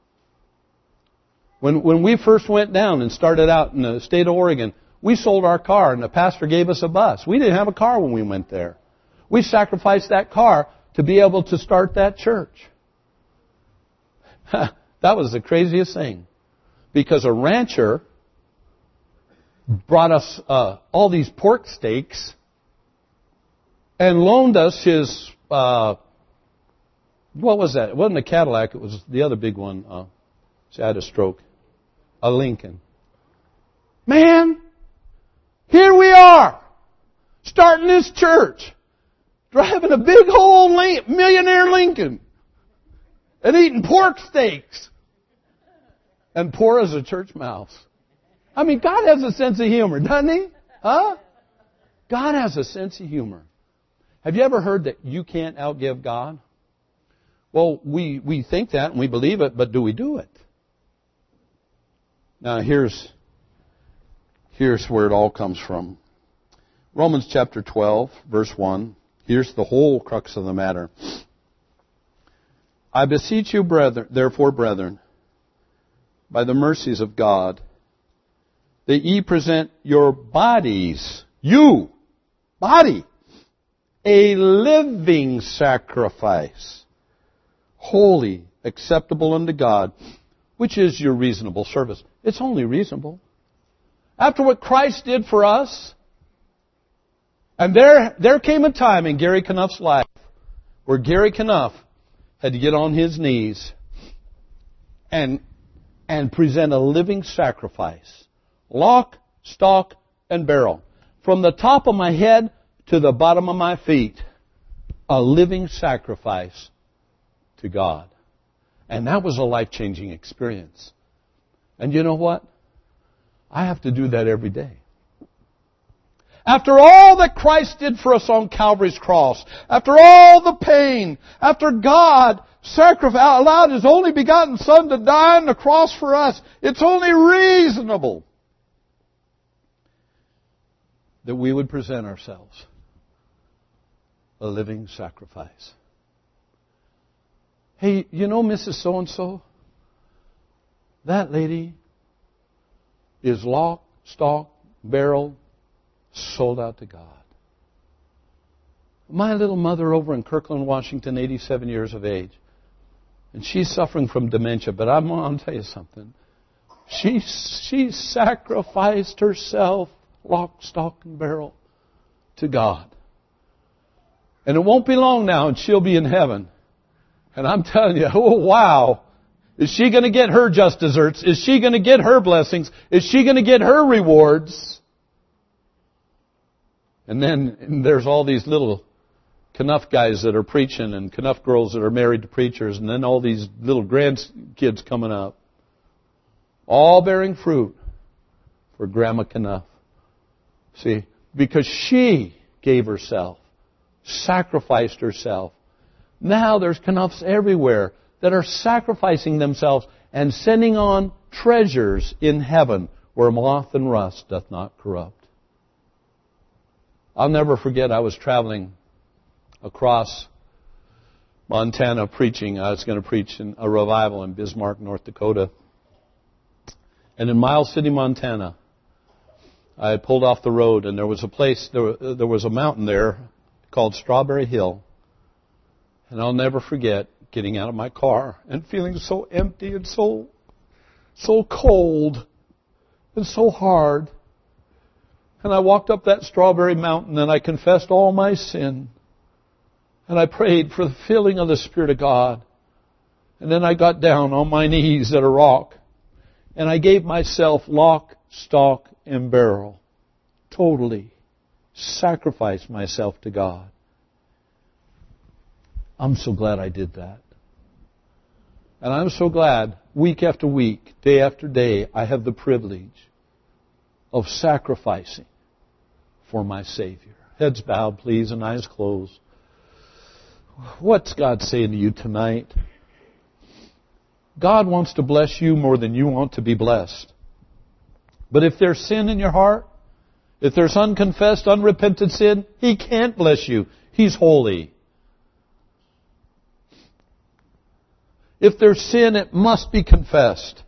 When when we first went down and started out in the state of Oregon, we sold our car and the pastor gave us a bus. We didn't have a car when we went there. We sacrificed that car to be able to start that church. That was the craziest thing. Because a rancher brought us uh, all these pork steaks and loaned us his, uh, what was that? It wasn't a Cadillac, it was the other big one. Uh, see, I had a stroke. A Lincoln. Man, here we are, starting this church, driving a big old millionaire Lincoln, and eating pork steaks, and poor as a church mouse. I mean, God has a sense of humor, doesn't He? Huh? God has a sense of humor. Have you ever heard that you can't outgive God? Well, we, we think that and we believe it, but do we do it? Now, here's, here's where it all comes from. Romans chapter twelve, verse one. Here's the whole crux of the matter. I beseech you, brethren, therefore, brethren, by the mercies of God, that ye present your bodies, you, body, a living sacrifice, holy, acceptable unto God, which is your reasonable service. It's only reasonable. After what Christ did for us, and there, there came a time in Gary Knuff's life where Gary Knuff had to get on his knees and, and present a living sacrifice. Lock, stock, and barrel. From the top of my head to the bottom of my feet, a living sacrifice to God. And that was a life-changing experience. And you know what? I have to do that every day. After all that Christ did for us on Calvary's cross, after all the pain, after God sacrificed, allowed His only begotten Son to die on the cross for us, it's only reasonable that we would present ourselves a living sacrifice. Hey, you know Missus So-and-so? That lady is lock, stock, barrel, sold out to God. My little mother over in Kirkland, Washington, eighty-seven years of age, and she's suffering from dementia, but I'm going to tell you something. She, she sacrificed herself, lock, stock, and barrel, to God. And it won't be long now, and she'll be in heaven. And I'm telling you, oh wow, is she going to get her just desserts? Is she going to get her blessings? Is she going to get her rewards? And then and there's all these little Knuff guys that are preaching and Knuff girls that are married to preachers, and then all these little grandkids coming up, all bearing fruit for Grandma Knuff. See, because she gave herself, sacrificed herself. Now there's Knuffs everywhere that are sacrificing themselves and sending on treasures in heaven where moth and rust doth not corrupt. I'll never forget, I was traveling across Montana preaching. I was going to preach in a revival in Bismarck, North Dakota. And in Miles City, Montana, I had pulled off the road, and there was a place, there, there was a mountain there called Strawberry Hill. And I'll never forget getting out of my car and feeling so empty and so, so cold and so hard. And I walked up that Strawberry Mountain and I confessed all my sin. And I prayed for the filling of the Spirit of God. And then I got down on my knees at a rock. And I gave myself lock, stock, and barrel. Totally sacrificed myself to God. I'm so glad I did that. And I'm so glad week after week, day after day, I have the privilege of sacrificing for my Savior. Heads bowed, please, and eyes closed. What's God saying to you tonight? God wants to bless you more than you want to be blessed. But if there's sin in your heart, if there's unconfessed, unrepentant sin, He can't bless you. He's holy. If there's sin, it must be confessed.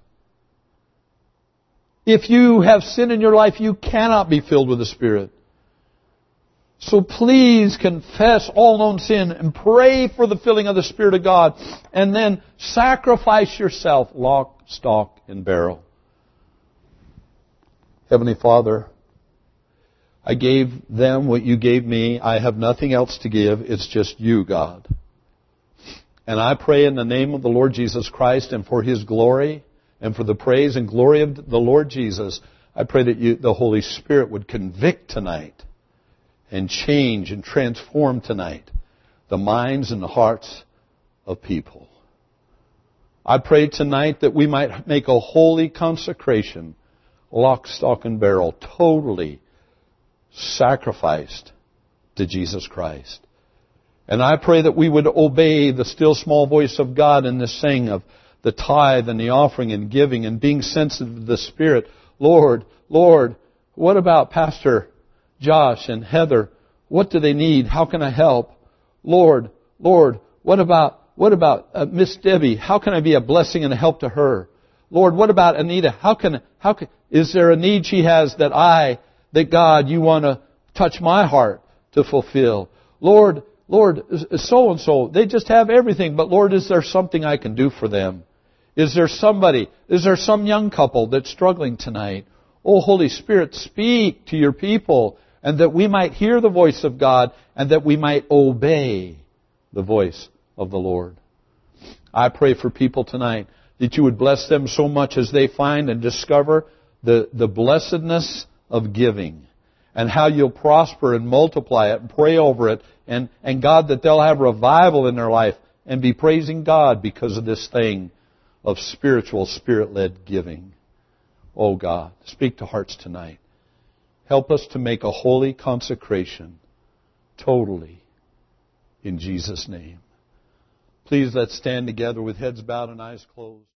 If you have sin in your life, you cannot be filled with the Spirit. So please confess all known sin and pray for the filling of the Spirit of God. And then sacrifice yourself, lock, stock, and barrel. Heavenly Father, I gave them what you gave me. I have nothing else to give. It's just you, God. And I pray in the name of the Lord Jesus Christ and for His glory and for the praise and glory of the Lord Jesus, I pray that you, the Holy Spirit would convict tonight and change and transform tonight the minds and the hearts of people. I pray tonight that we might make a holy consecration, lock, stock, and barrel, totally sacrificed to Jesus Christ. And I pray that we would obey the still small voice of God in this saying of the tithe and the offering and giving and being sensitive to the Spirit. Lord, Lord, what about Pastor Josh and Heather? What do they need? How can I help? Lord, Lord, what about what about uh, Miss Debbie? How can I be a blessing and a help to her? Lord, what about Anita? How can how can is there a need she has that I that God you want to touch my heart to fulfill? Lord, Lord, so and so, they just have everything, but Lord, is there something I can do for them? Is there somebody, is there some young couple that's struggling tonight? Oh, Holy Spirit, speak to your people, and that we might hear the voice of God, and that we might obey the voice of the Lord. I pray for people tonight that you would bless them so much as they find and discover the, the blessedness of giving, and how you'll prosper and multiply it and pray over it, and, and God, that they'll have revival in their life and be praising God because of this thing of spiritual, Spirit-led giving. Oh God, speak to hearts tonight. Help us to make a holy consecration totally in Jesus' name. Please let's stand together with heads bowed and eyes closed.